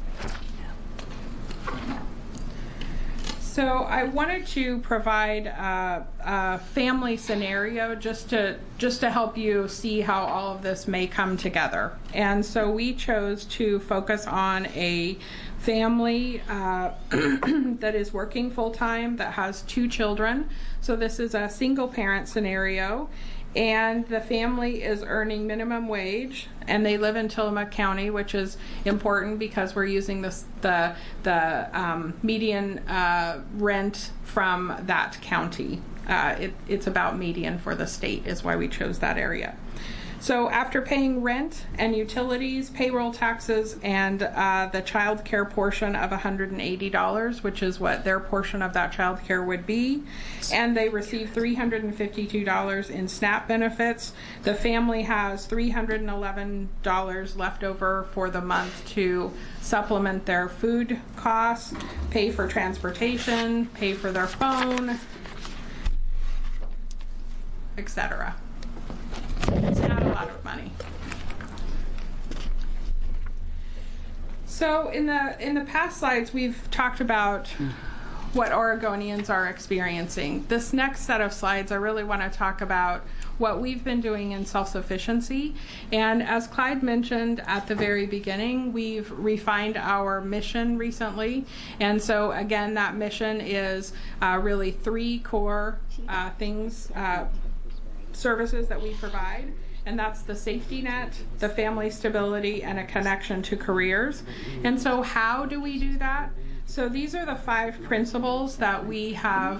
So I wanted to provide a family scenario just to help you see how all of this may come together. And so we chose to focus on a family that is working full-time, that has 2 children. So this is a single parent scenario. and the family is earning minimum wage, and they live in Tillamook County, which is important because we're using the median rent from that county. It's about median for the state is why we chose that area. So after paying rent and utilities, payroll taxes, and the child care portion of $180, which is what their portion of that child care would be, and they receive $352 in SNAP benefits, the family has $311 left over for the month to supplement their food costs, pay for transportation, pay for their phone, etc. It's not a lot of money. So in the past slides, we've talked about what Oregonians are experiencing. This next set of slides, I really want to talk about what we've been doing in self-sufficiency. And as Clyde mentioned at the very beginning, we've refined our mission recently. And so again, that mission is really 3 core things, services that we provide, and that's the safety net, the family stability, and a connection to careers. And so how do we do that? So these are the 5 principles that we have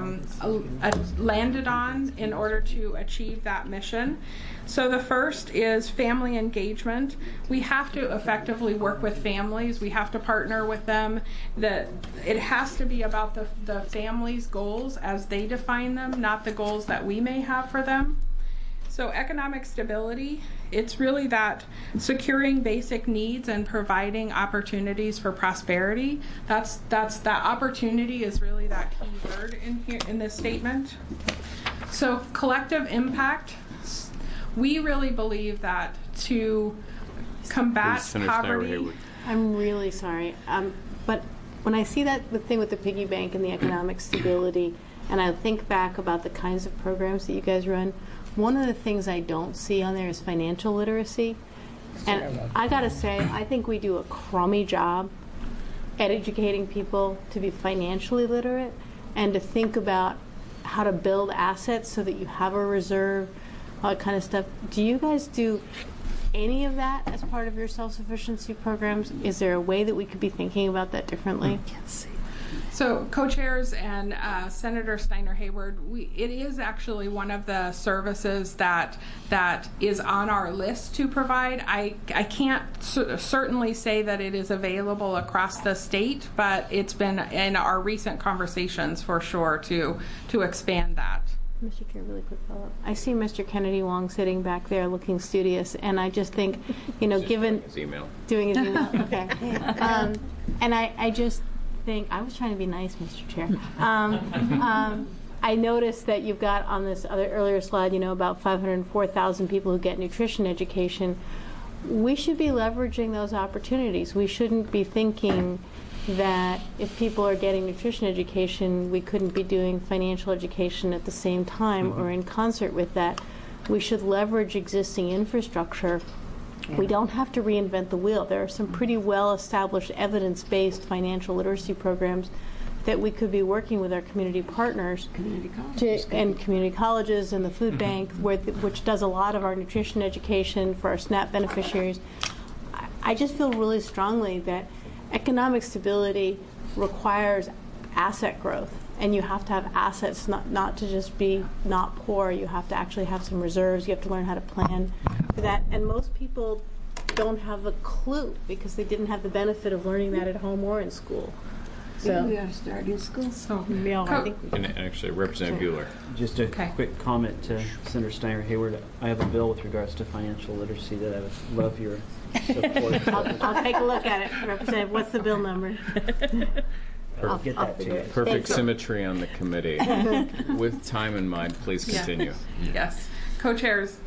landed on in order to achieve that mission. So the first is family engagement. We have to effectively work with families. We have to partner with them. It has to be about the family's goals as they define them, not the goals that we may have for them. So economic stability, it's really that securing basic needs and providing opportunities for prosperity. That opportunity is really that key word in here in this statement. So collective impact, we really believe that to combat poverty. I'm really sorry, but when I see the thing with the piggy bank and the economic stability, and I think back about the kinds of programs that you guys run, one of the things I don't see on there is financial literacy. And I gotta say, I think we do a crummy job at educating people to be financially literate and to think about how to build assets so that you have a reserve, all that kind of stuff. Do you guys do any of that as part of your self-sufficiency programs? Is there a way that we could be thinking about that differently? So co-chairs and Senator Steiner Hayward, it is actually one of the services that is on our list to provide. I can't certainly say that it is available across the state, but it's been in our recent conversations for sure to expand that. Mr. Chair, really quick follow-up. I see Mr. Kennedy Wong sitting back there looking studious, and I just think, given... Doing his email. Okay. And I just think, I was trying to be nice, Mr. Chair. I noticed that you've got on this earlier slide, about 504,000 people who get nutrition education. We should be leveraging those opportunities. We shouldn't be thinking that if people are getting nutrition education, we couldn't be doing financial education at the same time or in concert with that. We should leverage existing infrastructure. We don't have to reinvent the wheel. There are some pretty well-established evidence-based financial literacy programs that we could be working with our community partners and community colleges and the food bank, which does a lot of our nutrition education for our SNAP beneficiaries. I just feel really strongly that economic stability requires asset growth, and you have to have assets, not to just be not poor. You have to actually have some reserves. You have to learn how to plan for that, and most people don't have a clue because they didn't have the benefit of learning that at home or in school. So we ought to start in school. So and actually, Representative Bueller. Just a quick comment to Senator Steiner Hayward. I have a bill with regards to financial literacy that I would love your support. I'll take a look at it. Representative, what's the bill number? I'll get that to you. Perfect symmetry on the committee. With time in mind, please continue. Yes. Co-chairs,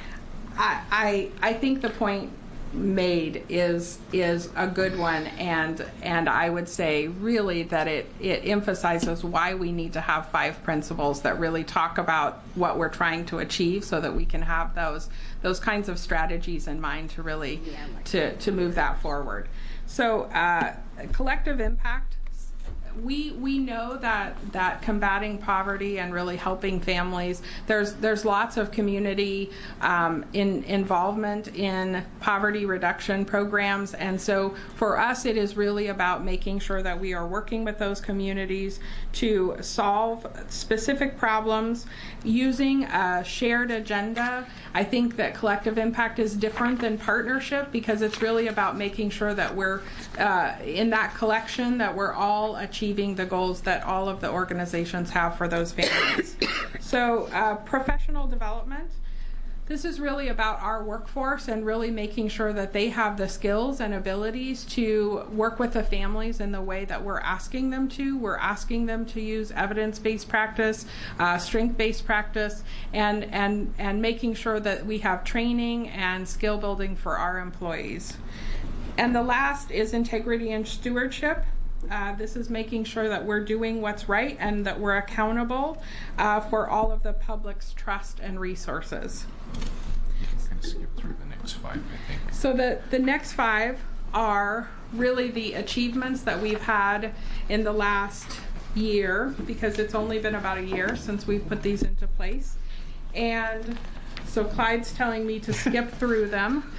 I think the point made is a good one, and I would say really that it emphasizes why we need to have 5 principles that really talk about what we're trying to achieve so that we can have those kinds of strategies in mind to really to move that forward. So collective impact, we know that combating poverty and really helping families, there's lots of community involvement in poverty reduction programs, and so for us it is really about making sure that we are working with those communities to solve specific problems using a shared agenda. I think that collective impact is different than partnership because it's really about making sure that we're in that collection, that we're all achieving the goals that all of the organizations have for those families. So professional development. This is really about our workforce and really making sure that they have the skills and abilities to work with the families in the way that we're asking them to. We're asking them to use evidence-based practice, strength-based practice, and making sure that we have training and skill building for our employees. And the last is integrity and stewardship. This is making sure that we're doing what's right and that we're accountable for all of the public's trust and resources. We're going to skip through the next 5, I think. So the next 5 are really the achievements that we've had in the last year, because it's only been about a year since we've put these into place. And so Clyde's telling me to skip through them.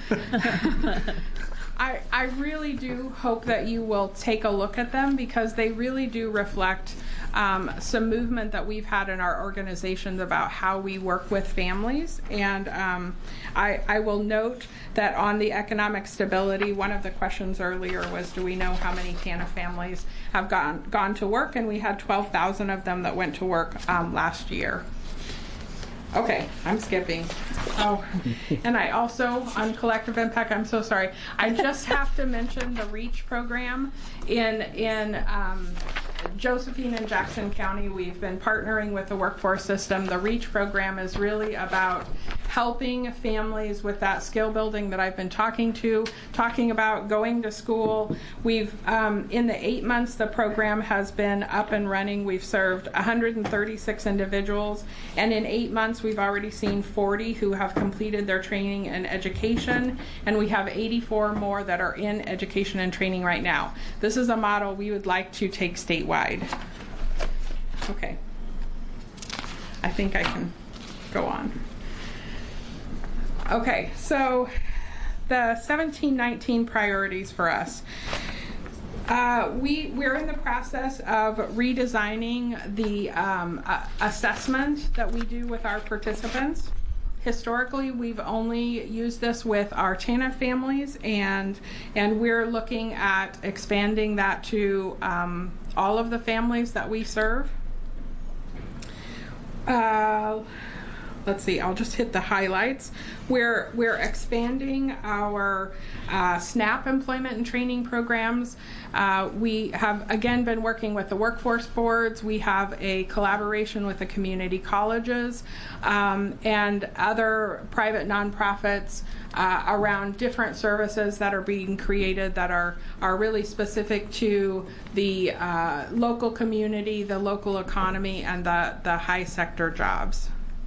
I really do hope that you will take a look at them because they really do reflect some movement that we've had in our organizations about how we work with families. And I will note that on the economic stability, one of the questions earlier was, do we know how many TANF families have gone to work? And we had 12,000 of them that went to work last year. Okay, I'm skipping. Oh, and I also, on collective impact, I'm so sorry. I just have to mention the REACH program in Josephine and Jackson County. We've been partnering with the workforce system. The REACH program is really about helping families with that skill building that I've been talking about, going to school. We've, in the 8 months the program has been up and running, we've served 136 individuals, and in 8 months we've already seen 40 who have completed their training and education, and we have 84 more that are in education and training right now. This is a model we would like to take statewide. Okay. I think I can go on. Okay, so the 17-19 priorities for us. We're in the process of redesigning the assessment that we do with our participants. Historically, we've only used this with our TANF families, and we're looking at expanding that to all of the families that we serve. Let's see, I'll just hit the highlights. We're expanding our SNAP employment and training programs. We have, again, been working with the workforce boards. We have a collaboration with the community colleges and other private nonprofits around different services that are being created that are really specific to the local community, the local economy, and the high sector jobs.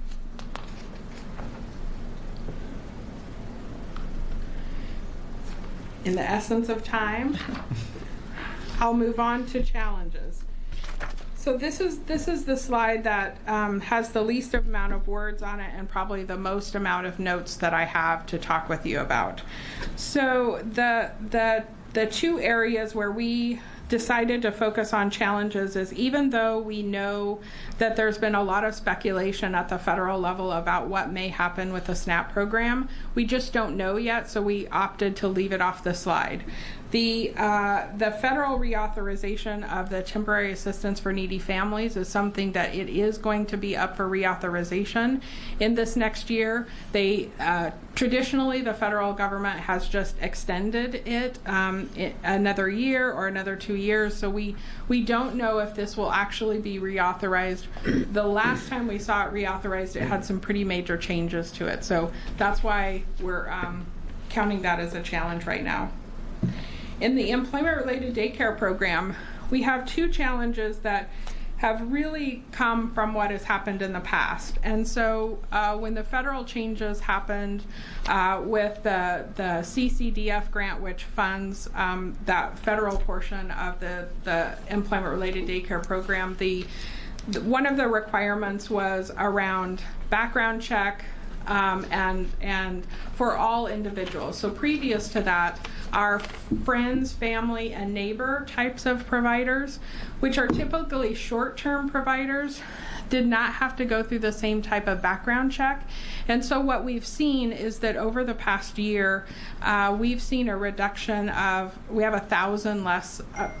In the essence of time, I'll move on to challenges. So this is the slide that has the least amount of words on it and probably the most amount of notes that I have to talk with you about. So the 2 areas where we decided to focus on challenges is, even though we know that there's been a lot of speculation at the federal level about what may happen with the SNAP program, we just don't know yet, so we opted to leave it off the slide. The federal reauthorization of the temporary assistance for needy families is something that it is going to be up for reauthorization in this next year. They traditionally, the federal government has just extended it another year or another 2 years, so we don't know if this will actually be reauthorized. The last time we saw it reauthorized, it had some pretty major changes to it, so that's why we're counting that as a challenge right now. In the employment-related daycare program, we have 2 challenges that have really come from what has happened in the past. And so when the federal changes happened with the CCDF grant, which funds that federal portion of the employment-related daycare program, one of the requirements was around background check and for all individuals. So previous to that, our friends, family, and neighbor types of providers, which are typically short-term providers, did not have to go through the same type of background check. And so what we've seen is that over the past year, we've seen a reduction of, we have 1,000 less,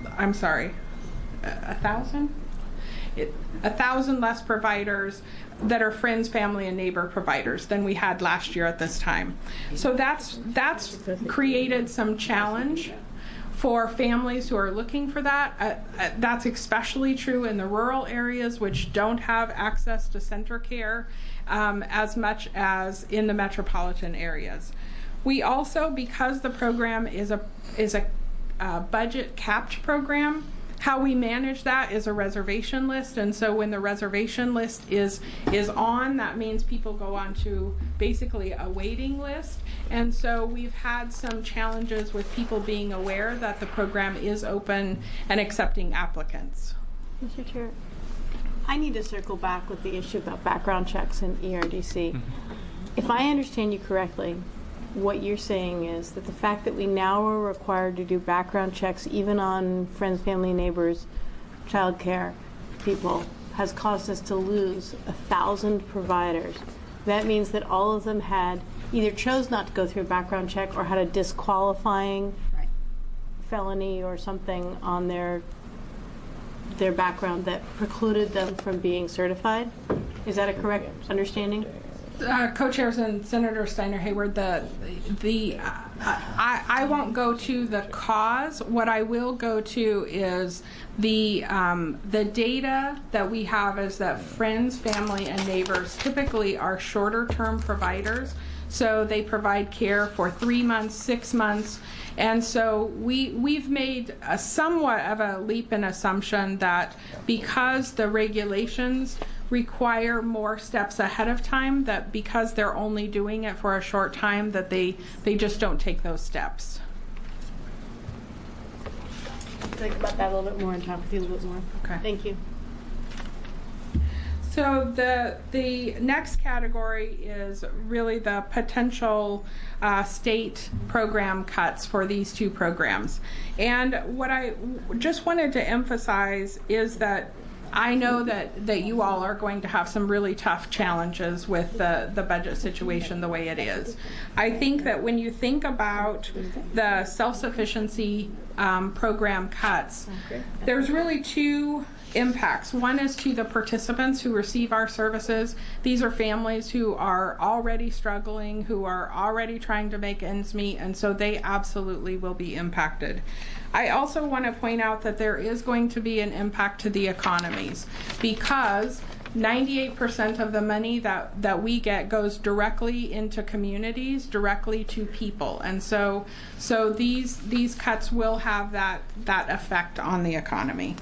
1,000 less providers that are friends, family, and neighbor providers than we had last year at this time. So that's created some challenge for families who are looking for that. That's especially true in the rural areas, which don't have access to center care as much as in the metropolitan areas. We also, because the program is a budget capped program, how we manage that is a reservation list, and so when the reservation list is on, that means people go on to basically a waiting list. And so we've had some challenges with people being aware that the program is open and accepting applicants. Mr. Chair, I need to circle back with the issue about background checks and ERDC. If I understand you correctly, what you're saying is that the fact that we now are required to do background checks even on friends, family, neighbors, child care people has caused us to lose 1,000 providers. That means that all of them had either chose not to go through a background check or had a disqualifying felony or something on their background that precluded them from being certified. Is that a correct understanding? Co-chairs and Senator Steiner Hayward, I won't go to the cause. What I will go to is the data that we have is that friends, family, and neighbors typically are shorter term providers. So they provide care for 3 months, 6 months. And so we've made a somewhat of a leap in assumption that because the regulations require more steps ahead of time, that because they're only doing it for a short time, that they just don't take those steps. Think about that a little bit more and talk with you a little bit more. Okay. Thank you. So the next category is really the potential state program cuts for these two programs. And what I just wanted to emphasize is that I know that you all are going to have some really tough challenges with the budget situation the way it is. I think that when you think about the self-sufficiency program cuts, there's really two impacts. One is to the participants who receive our services. These are families who are already struggling, who are already trying to make ends meet, and so they absolutely will be impacted. I also want to point out that there is going to be an impact to the economies because 98% of the money that we get goes directly into communities, directly to people. And so these cuts will have that effect on the economy.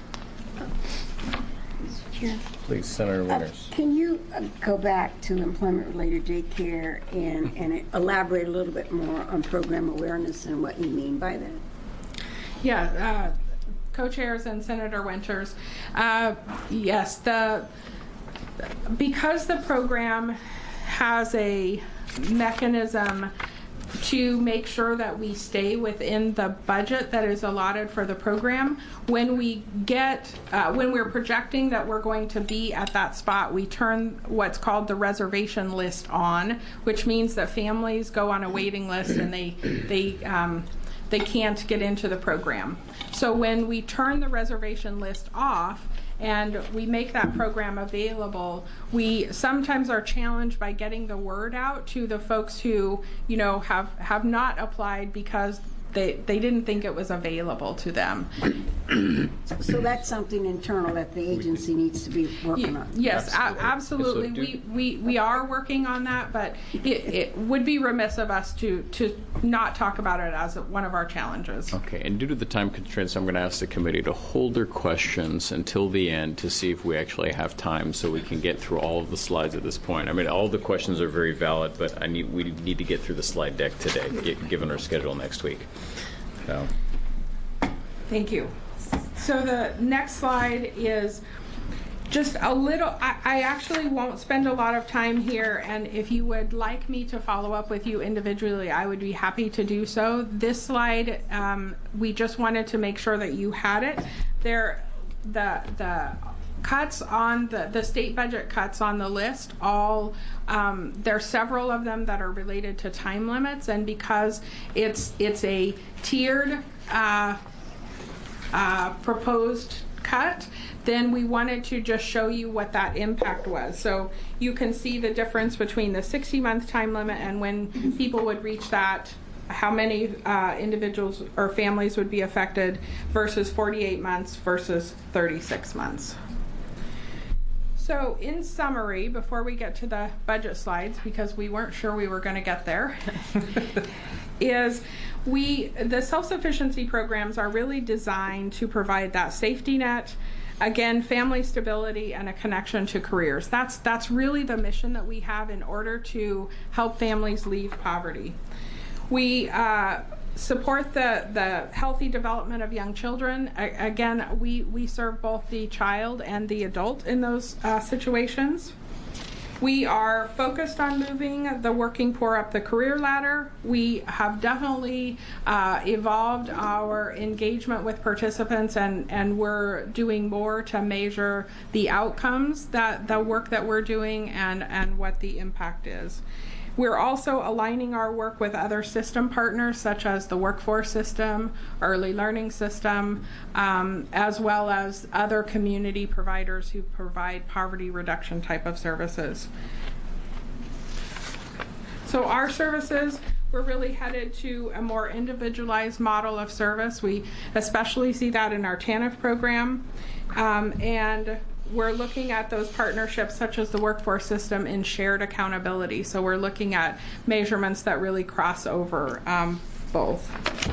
Please, Senator Winters. Can you go back to employment-related daycare and elaborate a little bit more on program awareness and what you mean by that? Yeah, co-chairs and Senator Winters. Yes, because the program has a mechanism to make sure that we stay within the budget that is allotted for the program. When we're projecting that we're going to be at that spot, we turn what's called the reservation list on, which means that families go on a waiting list and they can't get into the program. So when we turn the reservation list off and we make that program available, we sometimes are challenged by getting the word out to the folks who, have not applied because they didn't think it was available to them. So that's something internal that the agency needs to be working on. Yes, absolutely. We are working on that, but it would be remiss of us to not talk about it as one of our challenges. Okay, and due to the time constraints, I'm going to ask the committee to hold their questions until the end to see if we actually have time so we can get through all of the slides at this point. I mean, all the questions are very valid, but we need to get through the slide deck today, given our schedule next week. So. Thank you. So the next slide is just a little, I actually won't spend a lot of time here, and if you would like me to follow up with you individually, I would be happy to do so. This slide, we just wanted to make sure that you had it. The cuts on the state budget cuts on the list, there's several of them that are related to time limits, and because it's a tiered proposed cut, then we wanted to just show you what that impact was. So you can see the difference between the 60-month time limit and when people would reach that, how many individuals or families would be affected versus 48 months versus 36 months. So in summary, before we get to the budget slides, because we weren't sure we were going to get there, the self-sufficiency programs are really designed to provide that safety net, again, family stability, and a connection to careers. That's really the mission that we have in order to help families leave poverty. We support the healthy development of young children. Again, we serve both the child and the adult in those situations. We are focused on moving the working poor up the career ladder. We have definitely evolved our engagement with participants, and we're doing more to measure the outcomes, that the work that we're doing, and what the impact is. We're also aligning our work with other system partners, such as the workforce system, early learning system, as well as other community providers who provide poverty reduction type of services. So our services, we're really headed to a more individualized model of service. We especially see that in our TANF program. And we're looking at those partnerships such as the workforce system in shared accountability. So we're looking at measurements that really cross over both.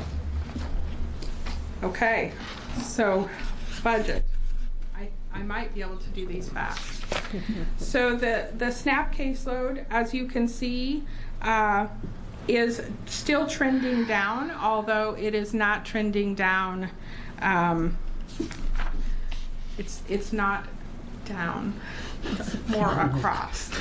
Okay, so budget. I might be able to do these fast. So the SNAP caseload, as you can see, is still trending down, although it is not trending down. It's not down, it's more across.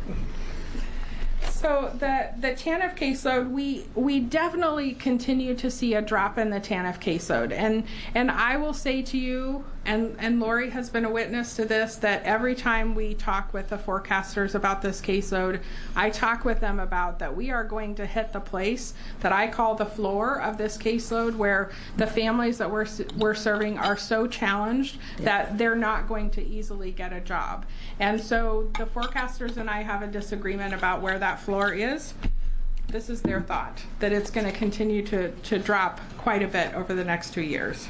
So the TANF caseload, we definitely continue to see a drop in the TANF caseload, and I will say to you, and Lori has been a witness to this, that every time we talk with the forecasters about this caseload, I talk with them about that we are going to hit the place that I call the floor of this caseload, where the families that we're serving are so challenged that they're not going to easily get a job. And so the forecasters and I have a disagreement about where that floor is. This is their thought, that it's going to continue to drop quite a bit over the next 2 years.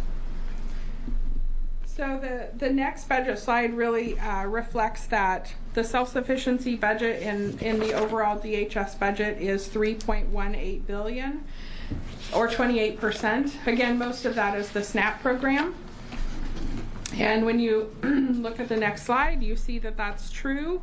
So the next budget slide really reflects that the self-sufficiency budget in the overall DHS budget is $3.18 billion, or 28%. Again, most of that is the SNAP program. And when you look at the next slide, you see that that's true.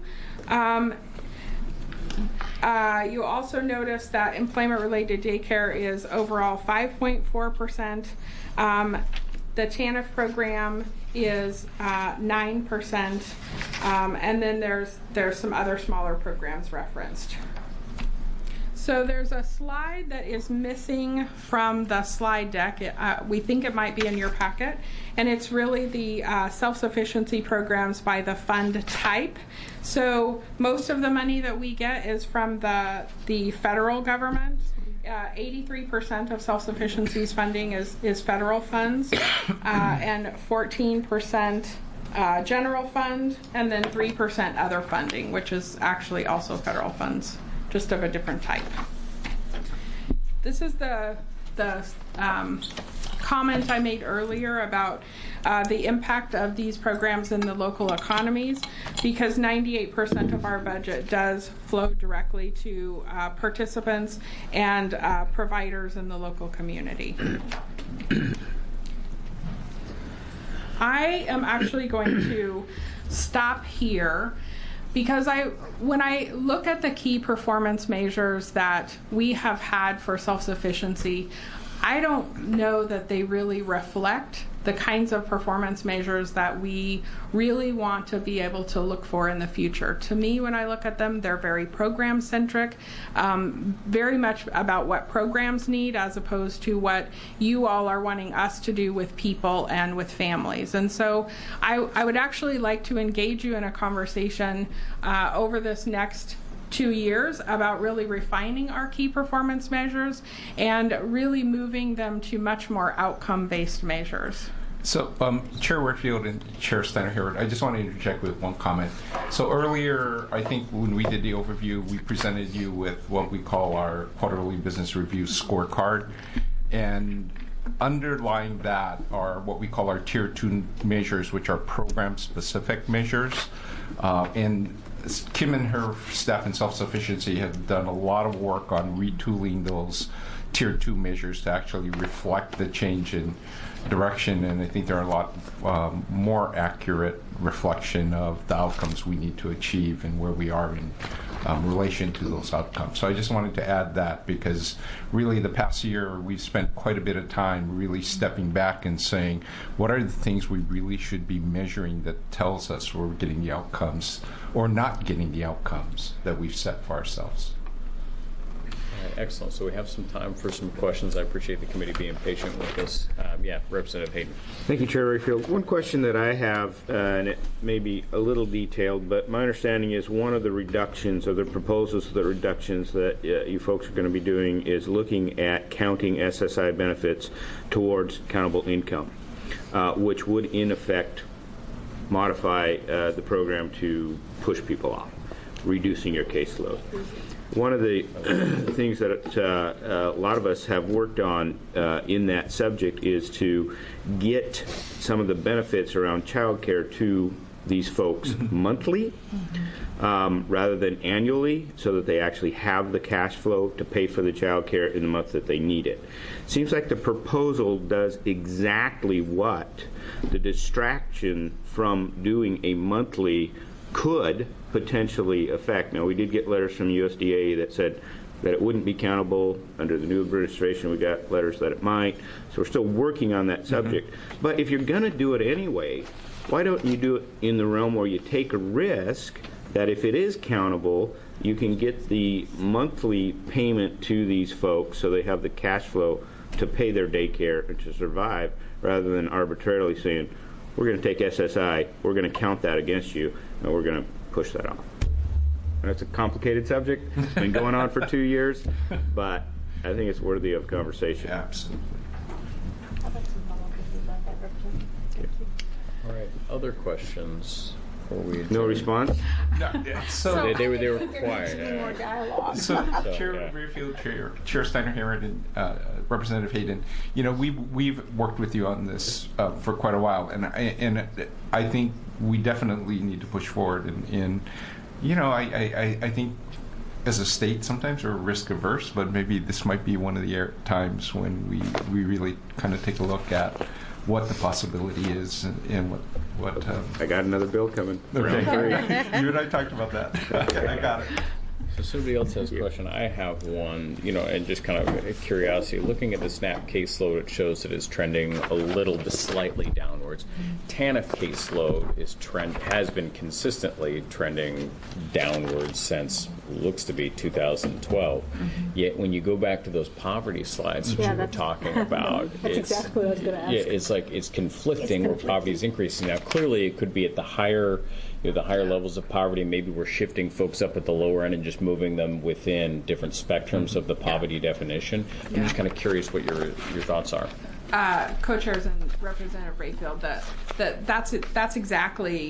You also notice that employment-related daycare is overall 5.4%. The TANF program is 9%, and then there's some other smaller programs referenced. So there's a slide that is missing from the slide deck. We think it might be in your packet, and it's really the self-sufficiency programs by the fund type. So most of the money that we get is from the federal government. 83% of self-sufficiency's funding is federal funds, and 14% general fund, and then 3% other funding, which is actually also federal funds, just of a different type. This is the the comment I made earlier about the impact of these programs in the local economies, because 98% of our budget does flow directly to participants and providers in the local community. I am actually going to stop here, because when I look at the key performance measures that we have had for self-sufficiency, I don't know that they really reflect the kinds of performance measures that we really want to be able to look for in the future. To me, when I look at them, they're very program-centric, very much about what programs need as opposed to what you all are wanting us to do with people and with families. And so I would actually like to engage you in a conversation over this next 2 years about really refining our key performance measures and really moving them to much more outcome-based measures. So, Chair Whitfield and Chair Steiner-Hayward, I just want to interject with one comment. So earlier, I think when we did the overview, we presented you with what we call our quarterly business review scorecard. And underlying that are what we call our Tier 2 measures, which are program-specific measures. And Kim and her staff in self-sufficiency have done a lot of work on retooling those Tier 2 measures to actually reflect the change in direction, and I think they're a lot more accurate reflection of the outcomes we need to achieve and where we are in relation to those outcomes. So I just wanted to add that, because really the past year we've spent quite a bit of time really stepping back and saying, what are the things we really should be measuring that tells us we're getting the outcomes or not getting the outcomes that we've set for ourselves. Excellent. So we have some time for some questions. I appreciate the committee being patient with us. Representative Hayden. Thank you, Chair Rayfield. One question that I have, and it may be a little detailed, but my understanding is one of the reductions, or the proposals for the reductions that you folks are going to be doing, is looking at counting SSI benefits towards countable income, which would in effect modify the program to push people off, reducing your caseload. One of the things that a lot of us have worked on in that subject is to get some of the benefits around child care to these folks monthly rather than annually, so that they actually have the cash flow to pay for the child care in the month that they need it. Seems like the proposal does exactly what the distraction from doing a monthly could potentially affect. Now, we did get letters from USDA that said that it wouldn't be countable. Under the new administration, we got letters that it might. So we're still working on that subject. But if you're going to do it anyway, why don't you do it in the realm where you take a risk that if it is countable, you can get the monthly payment to these folks so they have the cash flow to pay their daycare and to survive, rather than arbitrarily saying, we're going to take SSI, we're going to count that against you, and we're going to push that off. And it's a complicated subject. It's been going on for 2 years, but I think it's worthy of conversation. Absolutely. All right. Other questions before we adjourn? No response? No, So they were quiet. So, Chair Rayfield, Chair Steiner-Hayward, and Representative Hayden, we've worked with you on this for quite a while, and I think we definitely need to push forward. And I think as a state sometimes we're risk averse, but maybe this might be one of the times when we really kind of take a look at what the possibility is and what I got another bill coming. Okay, you and I talked about that. Okay, I got it. So somebody else has a question. I have one, and just kind of a curiosity. Looking at the SNAP caseload, it shows that it's trending a little bit slightly downwards. TANF caseload has been consistently trending downwards since looks to be 2012. Yet when you go back to those poverty slides that you were talking about, that's exactly what I was going to ask. Yeah, it's like it's conflicting where poverty is increasing. Now, clearly, it could be at the higher levels of poverty. Maybe we're shifting folks up at the lower end and just moving them within different spectrums of the poverty definition. I'm just kind of curious what your thoughts are. Co-chairs and Representative Rayfield, that's exactly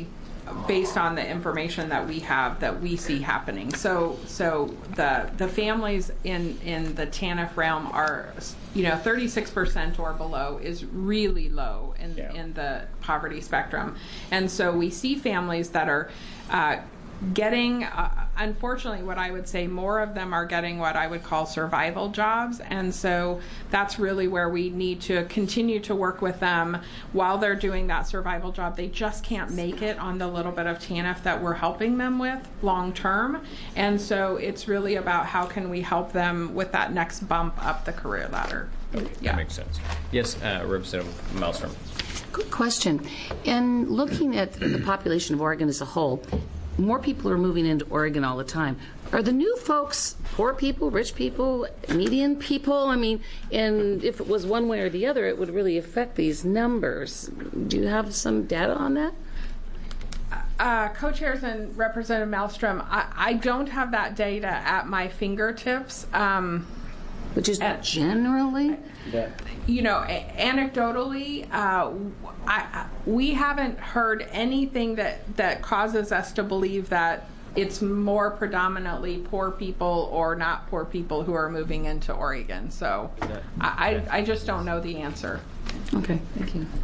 based on the information that we have, that we see happening. So the families in the TANF realm are, 36% or below is really low in the poverty spectrum. And so we see families that are getting, unfortunately, what I would say more of them are getting what I would call survival jobs. And so that's really where we need to continue to work with them while they're doing that survival job. They just can't make it on the little bit of TANF that we're helping them with long term. And so it's really about how can we help them with that next bump up the career ladder. Okay, that makes sense. Yes, Representative Malmstrom. Good question. In looking at the population of Oregon as a whole, more people are moving into Oregon all the time. Are the new folks poor people, rich people, median people? I mean, and if it was one way or the other, it would really affect these numbers. Do you have some data on that? Co-chairs and Representative Malmstrom, I don't have that data at my fingertips. Which is generally? Anecdotally, we haven't heard anything that causes us to believe that it's more predominantly poor people or not poor people who are moving into Oregon. So I just don't know the answer. Okay, thank you.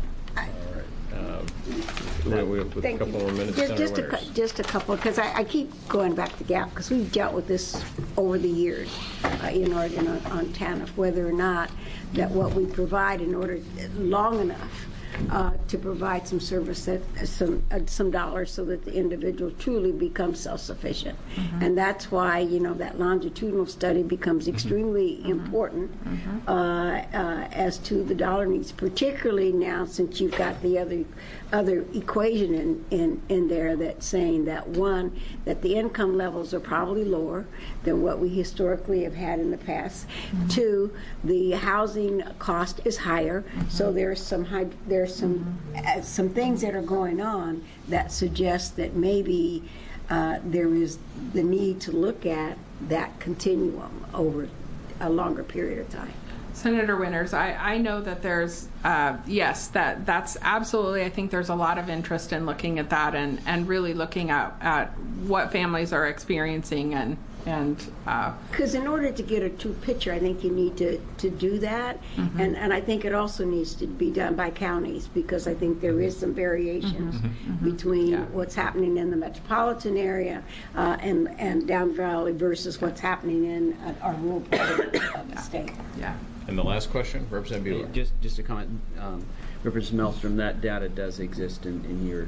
We have a couple more minutes. Just a couple, because I keep going back to GAP, because we've dealt with this over the years in Oregon on TANF, whether or not that what we provide in order long enough to provide some service, that some dollars, so that the individual truly becomes self-sufficient. And that's why that longitudinal study becomes extremely important as to the dollar needs, particularly now since you've got the other equation in there that's saying that, one, that the income levels are probably lower than what we historically have had in the past. Two, the housing cost is higher, so there's some things that are going on that suggest that maybe there is the need to look at that continuum over a longer period of time. Senator Winters, I know that there's, yes, that's absolutely, I think there's a lot of interest in looking at that and really looking at what families are experiencing and because in order to get a true picture, I think you need to do that, and I think it also needs to be done by counties, because I think there is some variations between what's happening in the metropolitan area and down valley versus what's happening in our rural part of the state. Yeah. And the last question, Representative Bueller. Just a comment, Representative Malmstrom, that data does exist in your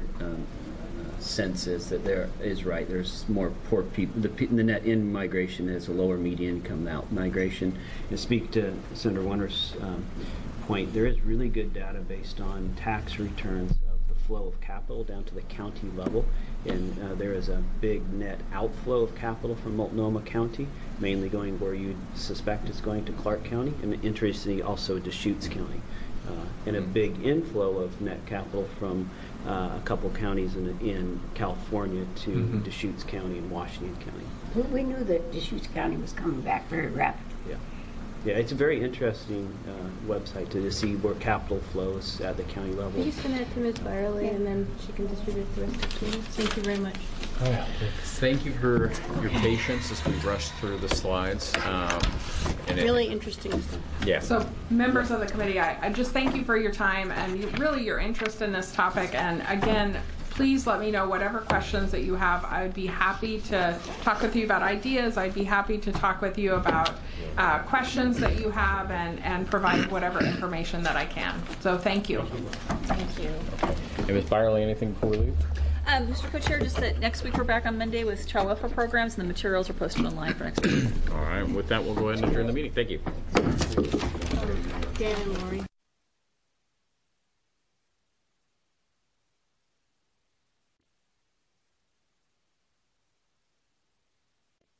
census, that there is right. There's more poor people. The net in migration is a lower median income out migration. To speak to Senator Winters' point, there is really good data based on tax returns of the flow of capital down to the county level, and there is a big net outflow of capital from Multnomah County, mainly going where you'd suspect it's going to Clark County, and interestingly also Deschutes County, and a big inflow of net capital from a couple counties in California to Deschutes County and Washington County. We knew that Deschutes County was coming back very rapidly. Yeah, it's a very interesting website to see where capital flows at the county level. Can you send that to Ms. Byerly, and then she can distribute it to the rest of the team? Thank you very much. Thank you for your patience as we rushed through the slides. Really interesting stuff. Yeah. So, members of the committee, I just thank you for your time and really your interest in this topic. And again, please let me know whatever questions that you have. I would be happy to talk with you about ideas. I'd be happy to talk with you about questions that you have and provide whatever information that I can. So thank you. Thank you. And Ms. Byerly, anything before we leave? Mr. Co-Chair, just that next week we're back on Monday with child welfare programs, and the materials are posted online for next week. All right. With that, we'll go ahead and adjourn the meeting. Thank you. Dan and Lori.